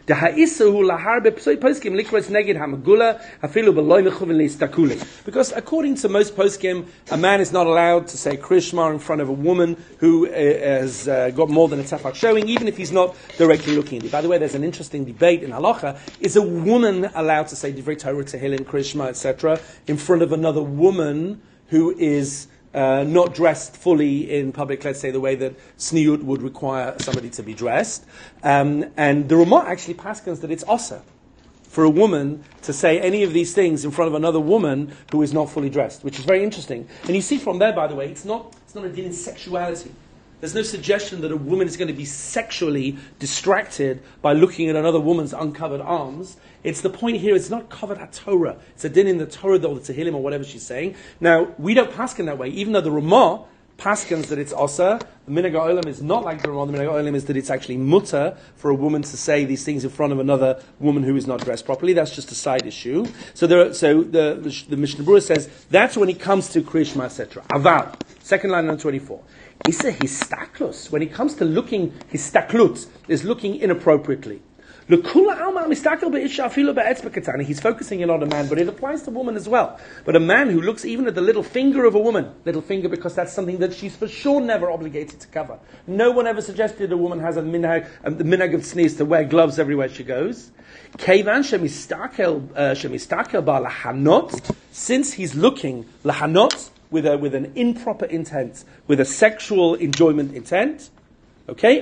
Because according to most poskim, a man is not allowed to say Kriya Shema in front of a woman who uh, has uh, got more than a tefach showing, even if he's not directly looking at it. By the way, there's an interesting debate in halacha. Is a woman allowed to say Divrei Torah, Tehillim, Kriya Shema, et cetera in front of another woman who is Uh, not dressed fully in public, let's say the way that Sniut would require somebody to be dressed. Um, and the Ramah actually paskins that it's asa for a woman to say any of these things in front of another woman who is not fully dressed, which is very interesting. And you see from there, by the way, it's not it's not a din in sexuality. There's no suggestion that a woman is going to be sexually distracted by looking at another woman's uncovered arms. It's the point here, it's not covered at Torah. It's a din in the Torah or the Tehillim or whatever she's saying. Now, we don't paskin that way, even though the Ramah paskins that it's asa. The Minhag HaOlam is not like the Ramah. The Minhag HaOlam is that it's actually mutter for a woman to say these things in front of another woman who is not dressed properly. That's just a side issue. So there, are, so the, the, the Mishnah Berurah says, that's when it comes to Kriya Shema, et cetera. Aval, second line on twenty-four. Isa histaklus, when it comes to looking, histaklut, is looking inappropriately. He's focusing in on a man, but it applies to woman as well. But a man who looks even at the little finger of a woman, little finger because that's something that she's for sure never obligated to cover. No one ever suggested a woman has a minhag, um, the minhag of sneeze to wear gloves everywhere she goes. Since he's looking lahanot, with a with an improper intent, with a sexual enjoyment intent, okay,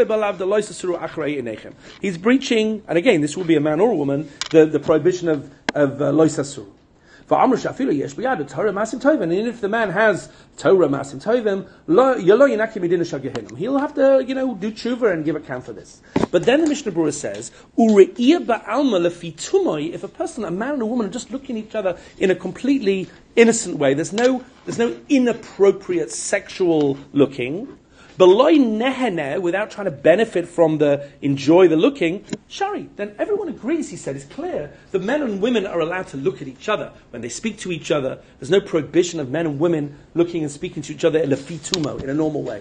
he's breaching, and again, this will be a man or a woman, the, the prohibition of of lois asur. And if the man has Torah masim tovim, he'll have to, you know, do tshuva and give account for this. But then the Mishnah Berurah says, if a person, a man and a woman, are just looking at each other in a completely innocent way, there's no there's no inappropriate sexual looking, without trying to benefit from the enjoy the looking, shari, then everyone agrees, he said, it's clear that men and women are allowed to look at each other when they speak to each other. There's no prohibition of men and women looking and speaking to each other in a fitumo, in a normal way.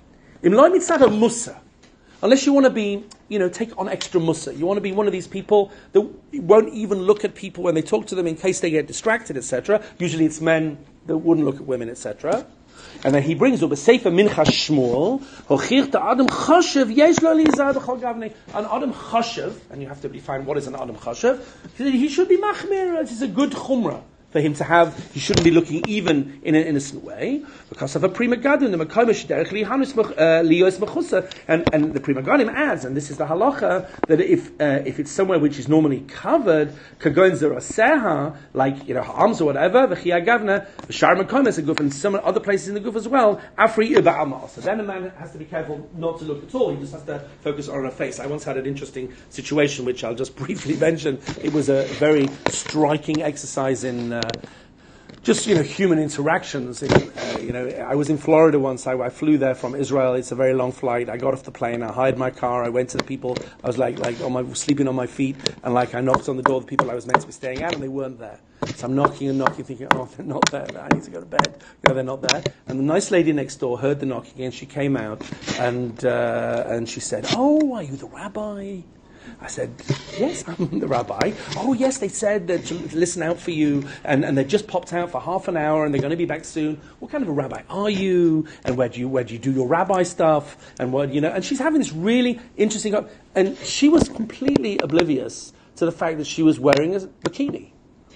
Unless you want to be, you know, take on extra musa. You want to be one of these people that won't even look at people when they talk to them in case they get distracted, et cetera. Usually it's men that wouldn't look at women, et cetera. And then he brings up a Sefer Mincha Shmuel, Hochir to Adam Chashev, Yesh lo lizar b'chol gavnei. An Adam Chashev, and you have to define what is an Adam Chashev. He should be machmir. It's a good chumrah. for him to have, he shouldn't be looking even in an innocent way, because of a Pri Megadim, the Mekomish Derech Lihanus Lios Mechusa, and and the Pri Megadim adds, and this is the halacha, that if uh, if it's somewhere which is normally covered, Kagon Zeraseha, like you know arms or whatever, V'chia Gavna, V'shar Mekomis a guf, and some other places in the guf as well, Afri Iba Amal. So then a man has to be careful not to look at all. He just has to focus on her face. I once had an interesting situation which I'll just briefly mention. It was a very striking exercise in uh, just you know human interactions. It, uh, you know, I was in Florida once. I, I flew there from Israel. It's a very long flight. I got off the plane. I hired my car. I went to the people. I was like like on my sleeping on my feet, and like I knocked on the door of the people I was meant to be staying at, and they weren't there. So I'm knocking and knocking, thinking, oh, they're not there. I need to go to bed. You know, they're not there. And the nice lady next door heard the knocking, and she came out, and uh, and she said, "Oh, are you the rabbi?" I said, yes, I'm the rabbi. Oh, yes, they said that to listen out for you, and, and they just popped out for half an hour, and they're going to be back soon. What kind of a rabbi are you? And where do you where do you do your rabbi stuff? And what you know? And she's having this really interesting, and she was completely oblivious to the fact that she was wearing a bikini.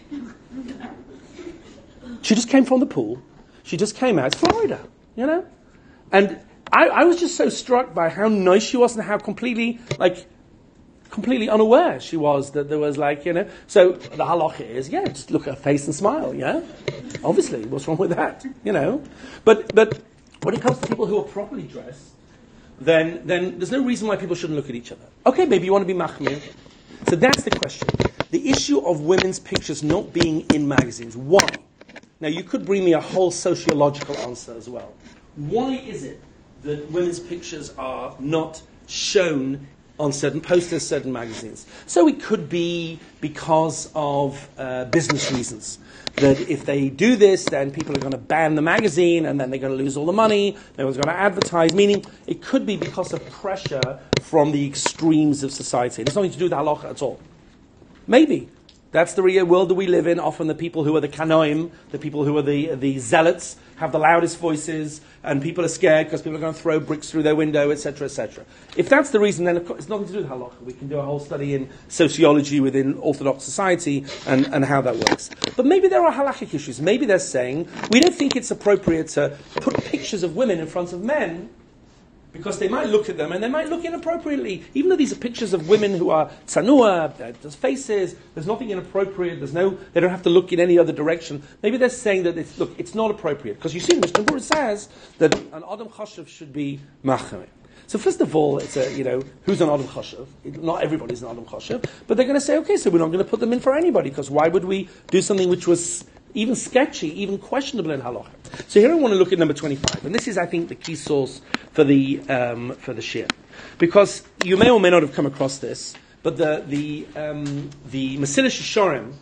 She just came from the pool. She just came out. It's Florida, you know, and I, I was just so struck by how nice she was and how completely like. completely unaware she was that there was like, you know, so the halacha is, yeah, just look at her face and smile, yeah? Obviously, what's wrong with that, you know? But but when it comes to people who are properly dressed, then then there's no reason why people shouldn't look at each other. Okay, maybe you want to be machmir. So that's the question. The issue of women's pictures not being in magazines. Why? Now, you could bring me a whole sociological answer as well. Why is it that women's pictures are not shown on certain posters, certain magazines? So it could be because of uh, business reasons. That if they do this, then people are going to ban the magazine, and then they're going to lose all the money. No one's going to advertise. Meaning, it could be because of pressure from the extremes of society. It has nothing to do with halacha at all. Maybe. That's the real world that we live in. Often the people who are the kanoim, the people who are the the zealots, have the loudest voices, and people are scared because people are going to throw bricks through their window, et cetera, et cetera. If that's the reason, then it's nothing to do with halacha. We can do a whole study in sociology within Orthodox society and, and how that works. But maybe there are halachic issues. Maybe they're saying, we don't think it's appropriate to put pictures of women in front of men, because they might look at them and they might look inappropriately. Even though these are pictures of women who are tsanua, there's faces, there's nothing inappropriate, there's no, they don't have to look in any other direction. Maybe they're saying that, it's, look, it's not appropriate. Because you see, Mishnah Berurah says that an Adam Chashav should be machmir. So first of all, it's a, you know, who's an Adam Chashav? Not everybody's an Adam Chashav. But they're going to say, okay, so we're not going to put them in for anybody, because why would we do something which was even sketchy, even questionable in halacha? So here I want to look at number twenty-five, and this is, I think, the key source for the um, for the shir, because you may or may not have come across this, but the the um, the Mesilas Yesharim,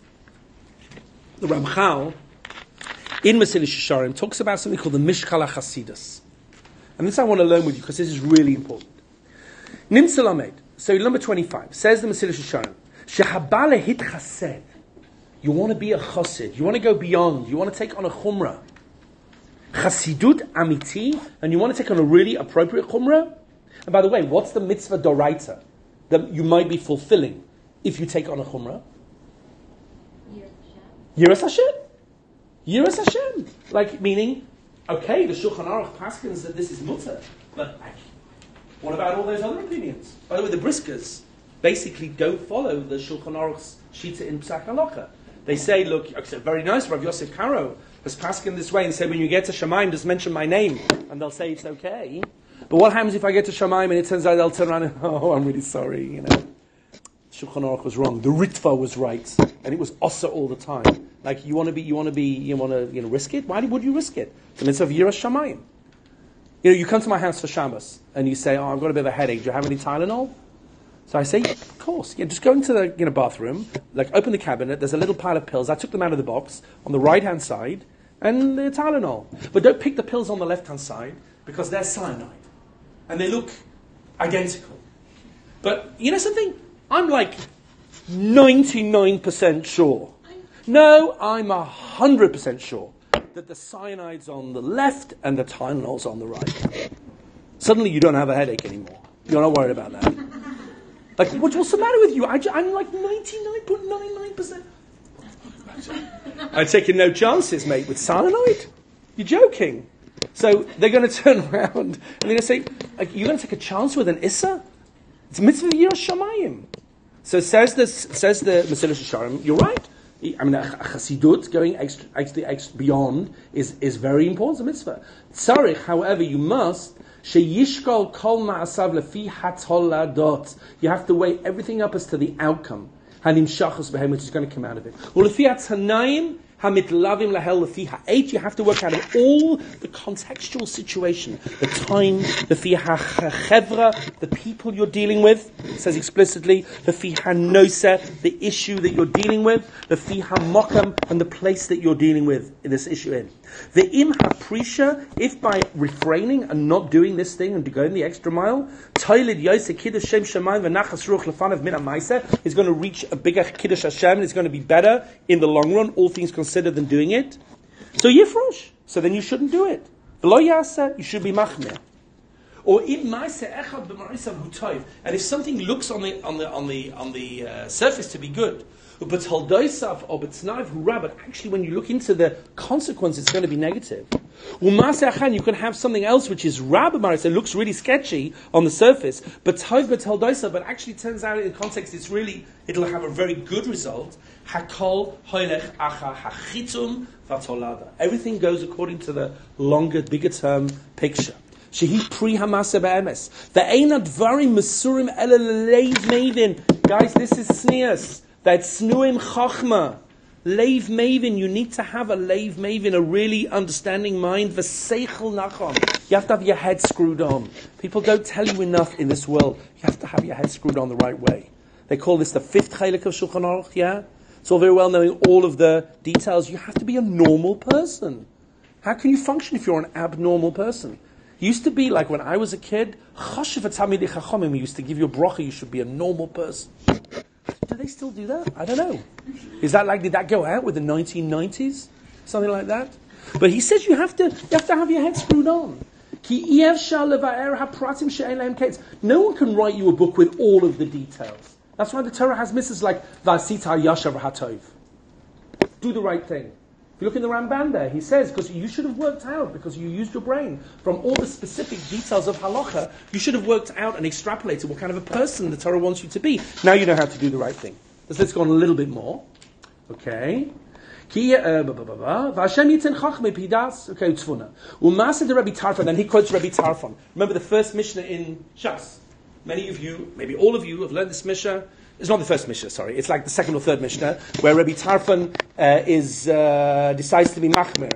the Ramchal in Mesilas Yesharim talks about something called the Mishkal HaChasidus, and this I want to learn with you because this is really important. Nimtza Lamed. So number twenty-five says the Mesilas Yesharim, Shehabale hit chased. You want to be a chassid. You want to go beyond. You want to take on a chumrah. Chasidut amiti, and you want to take on a really appropriate chumrah. And by the way, what's the mitzvah doraita that you might be fulfilling if you take on a chumrah? Yiras Hashem. Yiras Hashem. Like, meaning, okay, the Shulchan Aruch paskins that this is mutter, but like, what about all those other opinions? By the way, the Briskers basically don't follow the Shulchan Aruch's shita in Psak Halacha. They say, look, okay, very nice, Rav Yosef Karo has paskin this way and said, when you get to Shamayim, just mention my name, and they'll say it's okay. But what happens if I get to Shamayim and it turns out they'll turn around and, oh, I'm really sorry, you know. Shulchan Aruch was wrong. The Ritva was right, and it was Osa all the time. Like, you want to be, you want to be, you want to, you know, risk it? Why would you risk it? It's a mitzvah of Yiras Shamayim. You know, you come to my house for Shabbos, and you say, oh, I've got a bit of a headache. Do you have any Tylenol? So I say, of course. Yeah, just go into the you know, bathroom, like open the cabinet, there's a little pile of pills. I took them out of the box on the right-hand side, and they're Tylenol. But don't pick the pills on the left-hand side, because they're cyanide. And they look identical. But, you know something? I'm like ninety-nine percent sure. No, I'm one hundred percent sure that the cyanide's on the left and the Tylenol's on the right. Suddenly you don't have a headache anymore. You're not worried about that. Like, what, what's the matter with you? I, I'm like ninety-nine point nine nine percent. I've taken no chances, mate, with cyanide. You're joking. So they're going to turn around and they're going to say, like, you're going to take a chance with an Issa? It's a mitzvah Yiras Shamayim. So says the says the Mesilas Yesharim, you're right. I mean, a Chassidut going extra, actually extra beyond is, is very important. It's a mitzvah. Tzarich, however, you must sheyishkol kol ma'asav lefi hatzoladot. You have to weigh everything up as to the outcome. Hanim shachos behem, which is going to come out of it. Well, lefi hatzanayim hamitlavim lahel lefi ha'eit. You have to work out of all the contextual situation, the time, lefi ha'chevra, the people you're dealing with. It says explicitly, lefi ha'nosa, the issue that you're dealing with, lefi ha'mokam, and the place that you're dealing with in this issue in. The im ha'prisha, if by refraining and not doing this thing and going the extra mile, Toilid Yosef Kiddush Shem Shemayim v'Nachas Ruach Lefanav Min HaMaaseh is going to reach a bigger Kiddush Hashem and it's going to be better in the long run, all things considered, than doing it. So Yifrosh. So then you shouldn't do it. V'lo Yaseh, you should be Machmir. Or im Maaseh Echad b'Marisav Hu Tov. And if something looks on the on the on the on the uh, surface to be good, but Holdoisav or B'Tznav Hurah, but actually when you look into the consequence, it's going to be negative. You can have something else which is Rab Maris, it looks really sketchy on the surface, but Tov but Holdoisav, but actually turns out in context it's really, it'll have a very good result. Hakol Hoylech Acha Hachitum Vatolada. Everything goes according to the longer, bigger term picture. Shehi pri hamasa be'emes. Ve'eina dvarim mesurim ele leiv mevin. Guys, this is sneas. That's snuim chachma. Leiv mevin. You need to have a leiv mevin, a really understanding mind. V'seichel nachon. You have to have your head screwed on. People don't tell you enough in this world. You have to have your head screwed on the right way. They call this the fifth chaylik of Shulchan Aruch, yeah? It's all very well knowing all of the details. You have to be a normal person. How can you function if you're an abnormal person? It used to be like when I was a kid, we used to give you a bracha, you should be a normal person. Do they still do that? I don't know. Is that like, did that go out with the nineteen nineties? Something like that? But he says you have to, you have to have your head screwed on. No one can write you a book with all of the details. That's why the Torah has mitzvahs like, Vasita Yashav HaTov. Do the right thing. If you look in the Ramban there, he says, because you should have worked out, because you used your brain, from all the specific details of halacha, you should have worked out and extrapolated what kind of a person the Torah wants you to be. Now you know how to do the right thing. Let's, let's go on a little bit more. Okay. V'Hashem yitin chachmei pidas. Okay, utzvuna. U'maseh de Rabbi Tarfon. Then he quotes Rabbi Tarfon. Remember the first Mishnah in Shas. Many of you, maybe all of you, have learned this Mishnah. It's not the first Mishnah, sorry. It's like the second or third Mishnah, where Rabbi Tarfon uh, is uh, decides to be machmer.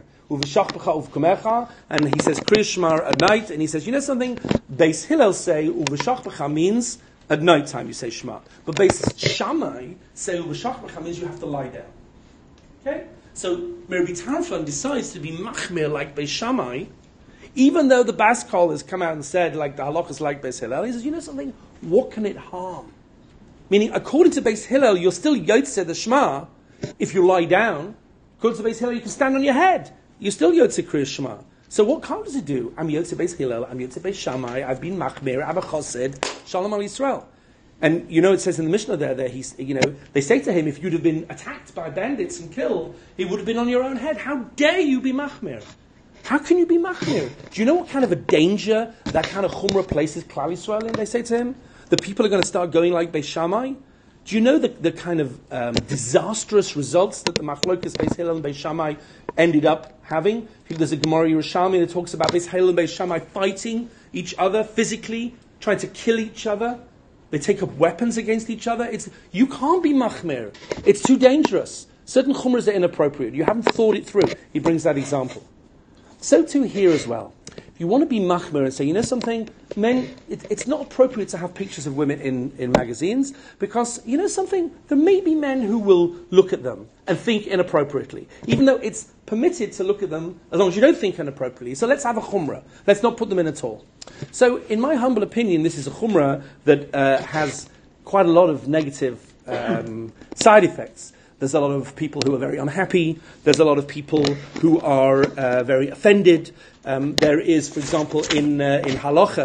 And he says Kriya Shema at night, and he says, you know something? Beis Hillel say Uveshachbecha means at night time you say Shema. But Beis Shammai say Uveshachbecha means you have to lie down. Okay? So Rabbi Tarfon decides to be machmer like Beis Shammai, even though the Bas Kol has come out and said, like the halach is like Beis Hillel. He says, you know something? What can it harm? Meaning, according to Beis Hillel, you're still Yotze the Shema if you lie down. According to Beis Hillel, you can stand on your head. You're still Yotze Kriya Shema. So what harm does it do? I'm Yotze Beis Hillel, I'm Yotze Beis Shammai, I've been Machmir, I'm a Chassid, Shalom Al Yisrael. And you know, it says in the Mishnah there, that he's, you know, they say to him, if you'd have been attacked by bandits and killed, it would have been on your own head. How dare you be Machmir? How can you be Machmir? Do you know what kind of a danger that kind of Chumrah places Klal Yisrael in? They say to him, the people are going to start going like Beis Shammai. Do you know the, the kind of um, disastrous results that the Machlokas Beis Hillel and Beis Shammai ended up having? There's a Gemara Yerushalmi that talks about Beis Hillel and Beis Shammai fighting each other physically, trying to kill each other. They take up weapons against each other. It's, you can't be Machmir. It's too dangerous. Certain Chumras are inappropriate. You haven't thought it through. He brings that example. So too here as well. If you want to be machmir and say, you know something, men, it, it's not appropriate to have pictures of women in, in magazines because, you know something, there may be men who will look at them and think inappropriately, even though it's permitted to look at them as long as you don't think inappropriately. So let's have a chumrah. Let's not put them in at all. So in my humble opinion, this is a chumrah that uh, has quite a lot of negative um, side effects. There's a lot of people who are very unhappy. There's a lot of people who are uh, very offended. Um, there is, for example, in uh, in halacha, uh,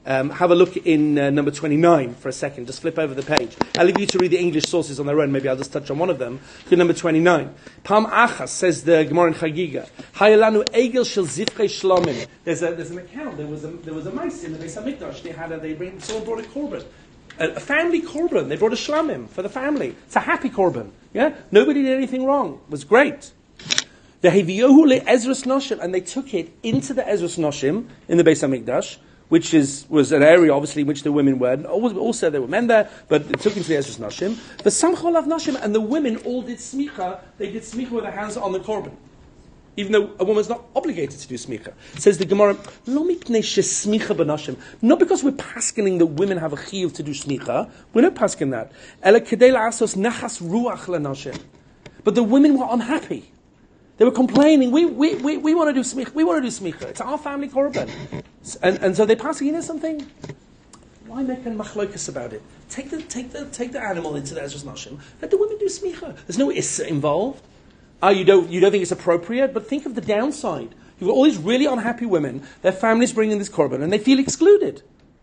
Um, have a look in uh, number twenty-nine for a second. Just flip over the page. I'll leave you to read the English sources on their own. Maybe I'll just touch on one of them. Look at number twenty-nine. Pam Achas, says the Gemara in Chagiga. Hayalanu egel shel zifrei shlomim. There's a there's an account. There was a there was a mice in the Beis Hamikdash. They had a, they bring someone brought a korban, a, a family korban. They brought a shlamim for the family. It's a happy korban. Yeah, nobody did anything wrong. It was great. The Heviyohu le Ezras Noshim, and they took it into the Ezras Noshim in the Beis Hamikdash, which is was an area obviously in which the women were. Also there were men there, but it took into the Ezras Noshim. The Samchol of Noshim, and the women all did smicha. They did smicha with their hands on the korban, even though a woman's not obligated to do smicha. Says the Gemara, Lo mipnei shesmicha b'noshim. Not because we're paskening that women have a chiyuv to do smicha. We're not paskening that. Ela kedei la'asos nachas ruach lenoshim. But the women were unhappy. They were complaining, we we, we, we want to do smicha, we want to do smicha. It's our family korban. And, and so they pass, you know something? Why make a machlokas about it? Take the take the take the animal into the Ezras Noshim. Let the women do smicha. There's no issa involved. Oh, you don't you don't think it's appropriate? But think of the downside. You've got all these really unhappy women, their families bringing this korban, and they feel excluded.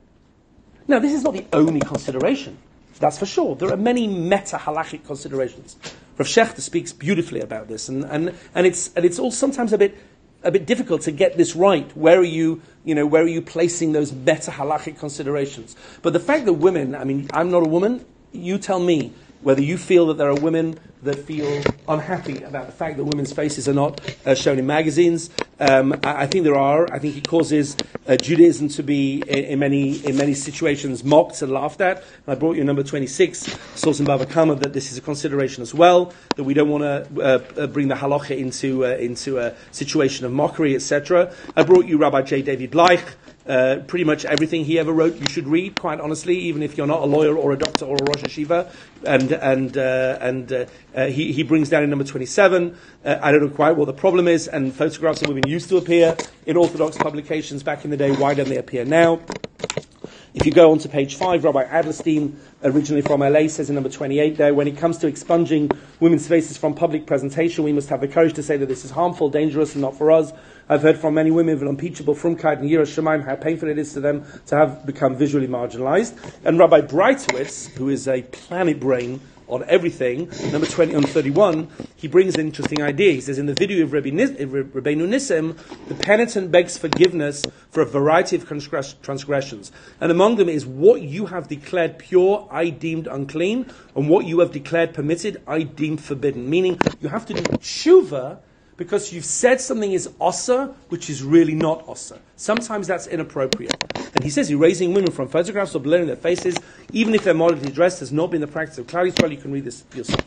Now, this is not the only consideration. That's for sure. There are many meta halachic considerations. Rav Shechter speaks beautifully about this, and, and, and it's and it's all sometimes a bit a bit difficult to get this right. Where are you, you know, where are you placing those meta halachic considerations? But the fact that women, I mean, I'm not a woman. You tell me whether you feel that there are women that feel unhappy about the fact that women's faces are not uh, shown in magazines. Um, I, I think there are. I think it causes uh, Judaism to be, in, in many in many situations, mocked and laughed at. And I brought you number twenty-six, source in Bava Kama, that this is a consideration as well, that we don't want to uh, uh, bring the halacha into, uh, into a situation of mockery, et cetera. I brought you Rabbi J. David Bleich. Uh, pretty much everything he ever wrote you should read, quite honestly, even if you're not a lawyer or a doctor or a Rosh Hashiva. And and uh, and uh, uh, he, he brings down in number twenty-seven, uh, I don't know quite what the problem is, and photographs of women used to appear in Orthodox publications back in the day. Why don't they appear now? If you go on to page five, Rabbi Adlerstein, originally from L A, says in number twenty-eight there, when it comes to expunging women's faces from public presentation, we must have the courage to say that this is harmful, dangerous, and not for us. I've heard from many women with unimpeachable frumkeit and Yiras Shamayim how painful it is to them to have become visually marginalized. And Rabbi Breitowitz, who is a planet brain on everything, number twenty on thirty-one, he brings an interesting idea. He says, in the video of Rabbi Nis- Rabbeinu Nissim, the penitent begs forgiveness for a variety of transgress- transgressions. And among them is what you have declared pure, I deemed unclean, and what you have declared permitted, I deemed forbidden. Meaning, you have to do tshuva because you've said something is osa, which is really not osa. Sometimes that's inappropriate. And he says, erasing women from photographs or blurring their faces, even if they're moderately dressed, has not been the practice of Klal Yisrael. You can read this yourself.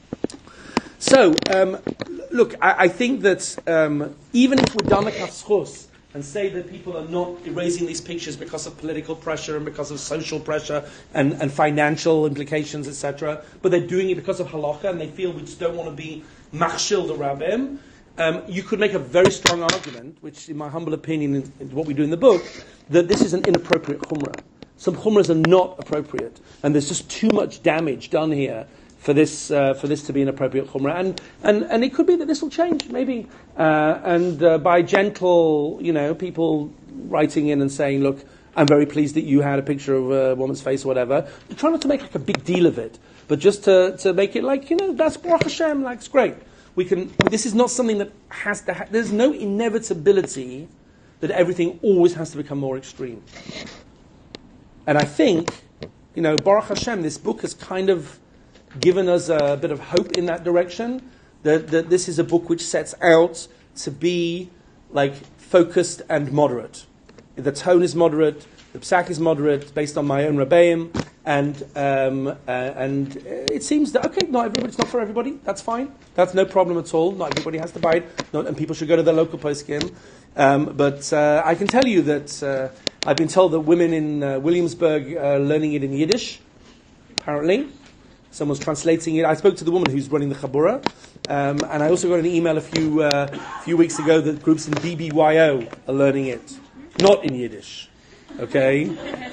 So, um, look, I, I think that um, even if we're done a kafschus and say that people are not erasing these pictures because of political pressure and because of social pressure and, and financial implications, et cetera, but they're doing it because of halacha and they feel we just don't want to be machshil the rabbim, Um, you could make a very strong argument, which in my humble opinion is, is what we do in the book, that this is an inappropriate chumrah. Some chumras are not appropriate, and there's just too much damage done here for this uh, for this to be an appropriate chumrah. And, and, and it could be that this will change, maybe. Uh, and uh, by gentle, you know, people writing in and saying, look, I'm very pleased that you had a picture of a woman's face or whatever. Try not to make like a big deal of it, but just to, to make it like, you know, that's Baruch Hashem, like it's great. We can. This is not something that has to. Ha- there's no inevitability that everything always has to become more extreme. And I think, you know, Baruch Hashem, this book has kind of given us a bit of hope in that direction. That, that this is a book which sets out to be like focused and moderate. The tone is moderate. The psak is moderate, based on my own Rebbeim. And um, uh, and it seems that, okay, not everybody, it's not for everybody, that's fine. That's no problem at all. Not everybody has to buy it, not, and people should go to their local poskim. Um, but uh, I can tell you that uh, I've been told that women in uh, Williamsburg are learning it in Yiddish, apparently. Someone's translating it. I spoke to the woman who's running the Chabura, um, and I also got an email a few, uh, few weeks ago that groups in D B Y O are learning it, not in Yiddish. Okay,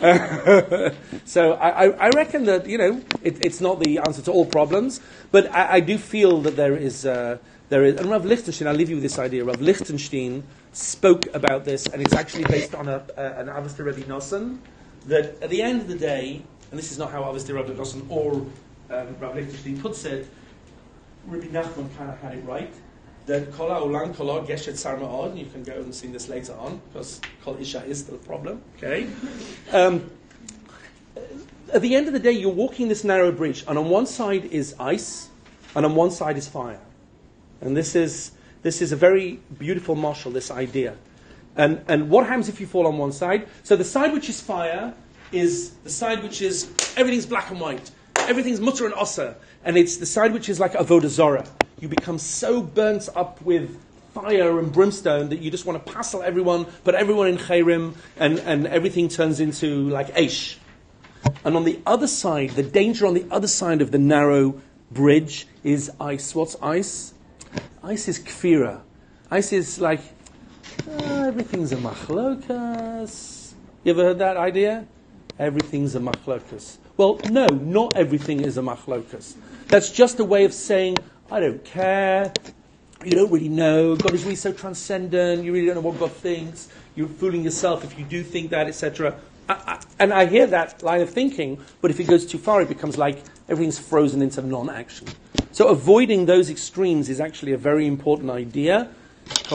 so I, I reckon that, you know, it, it's not the answer to all problems, but I, I do feel that there is uh, there is. And Rav Lichtenstein, I'll leave you with this idea. Rav Lichtenstein spoke about this, and it's actually based on a, a, an Avos to Rebbe Nosson, that at the end of the day, and this is not how obviously Rabbi Nosson or um, Rabbi Lichtenstein puts it, Rabbi Nachman kind of had it right, that Kol ha'olam kolo geshet sar ma'od, you can go and see this later on, because Kol Isha is still a problem, okay? Um, at the end of the day, you're walking this narrow bridge, and on one side is ice, and on one side is fire. And this is this is a very beautiful marshal, this idea. And and what happens if you fall on one side? So the side which is fire is the side which is, everything's black and white. Everything's mutter and osa. And it's the side which is like avodah zorah. You become so burnt up with fire and brimstone that you just want to passel everyone, put everyone in chayrim, and, and everything turns into like eish. And on the other side, the danger on the other side of the narrow bridge is ice. What's ice? Ice is kfira. Ice is like, uh, everything's a machlokas. You ever heard that idea? Everything's a machlokas. Well, no, not everything is a machlokas. That's just a way of saying, I don't care. You don't really know. God is really so transcendent. You really don't know what God thinks. You're fooling yourself if you do think that, et cetera. And I hear that line of thinking, but if it goes too far, it becomes like everything's frozen into non-action. So avoiding those extremes is actually a very important idea. And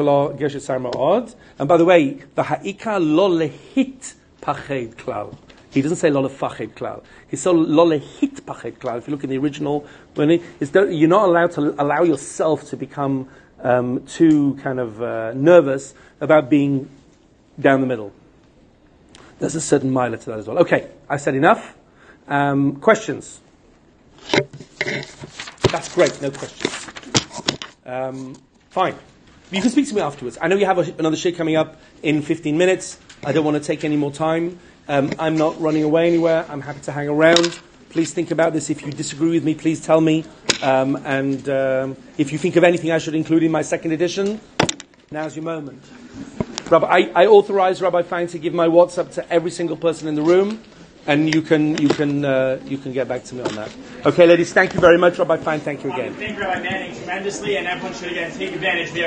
by the way, the ha'ika lo lehit pached klal. He doesn't say lo lefached klal. He says lo lehit pached klal. If you look in the original, when it, it's, you're not allowed to allow yourself to become um, too kind of uh, nervous about being down the middle. There's a certain miler to that as well. Okay, I've said enough. Um, questions? That's great, no questions. Um, fine. You can speak to me afterwards. I know you have a, another shit coming up in fifteen minutes. I don't want to take any more time. Um, I'm not running away anywhere. I'm happy to hang around. Please think about this. If you disagree with me, please tell me. Um, and um, if you think of anything I should include in my second edition, now's your moment. Rabbi, I, I authorize Rabbi Fein to give my WhatsApp to every single person in the room, and you can you can uh, you can get back to me on that. Okay, ladies, thank you very much, Rabbi Fein. Thank you again. Thank you, Rabbi Manning, tremendously, and everyone should again take advantage of the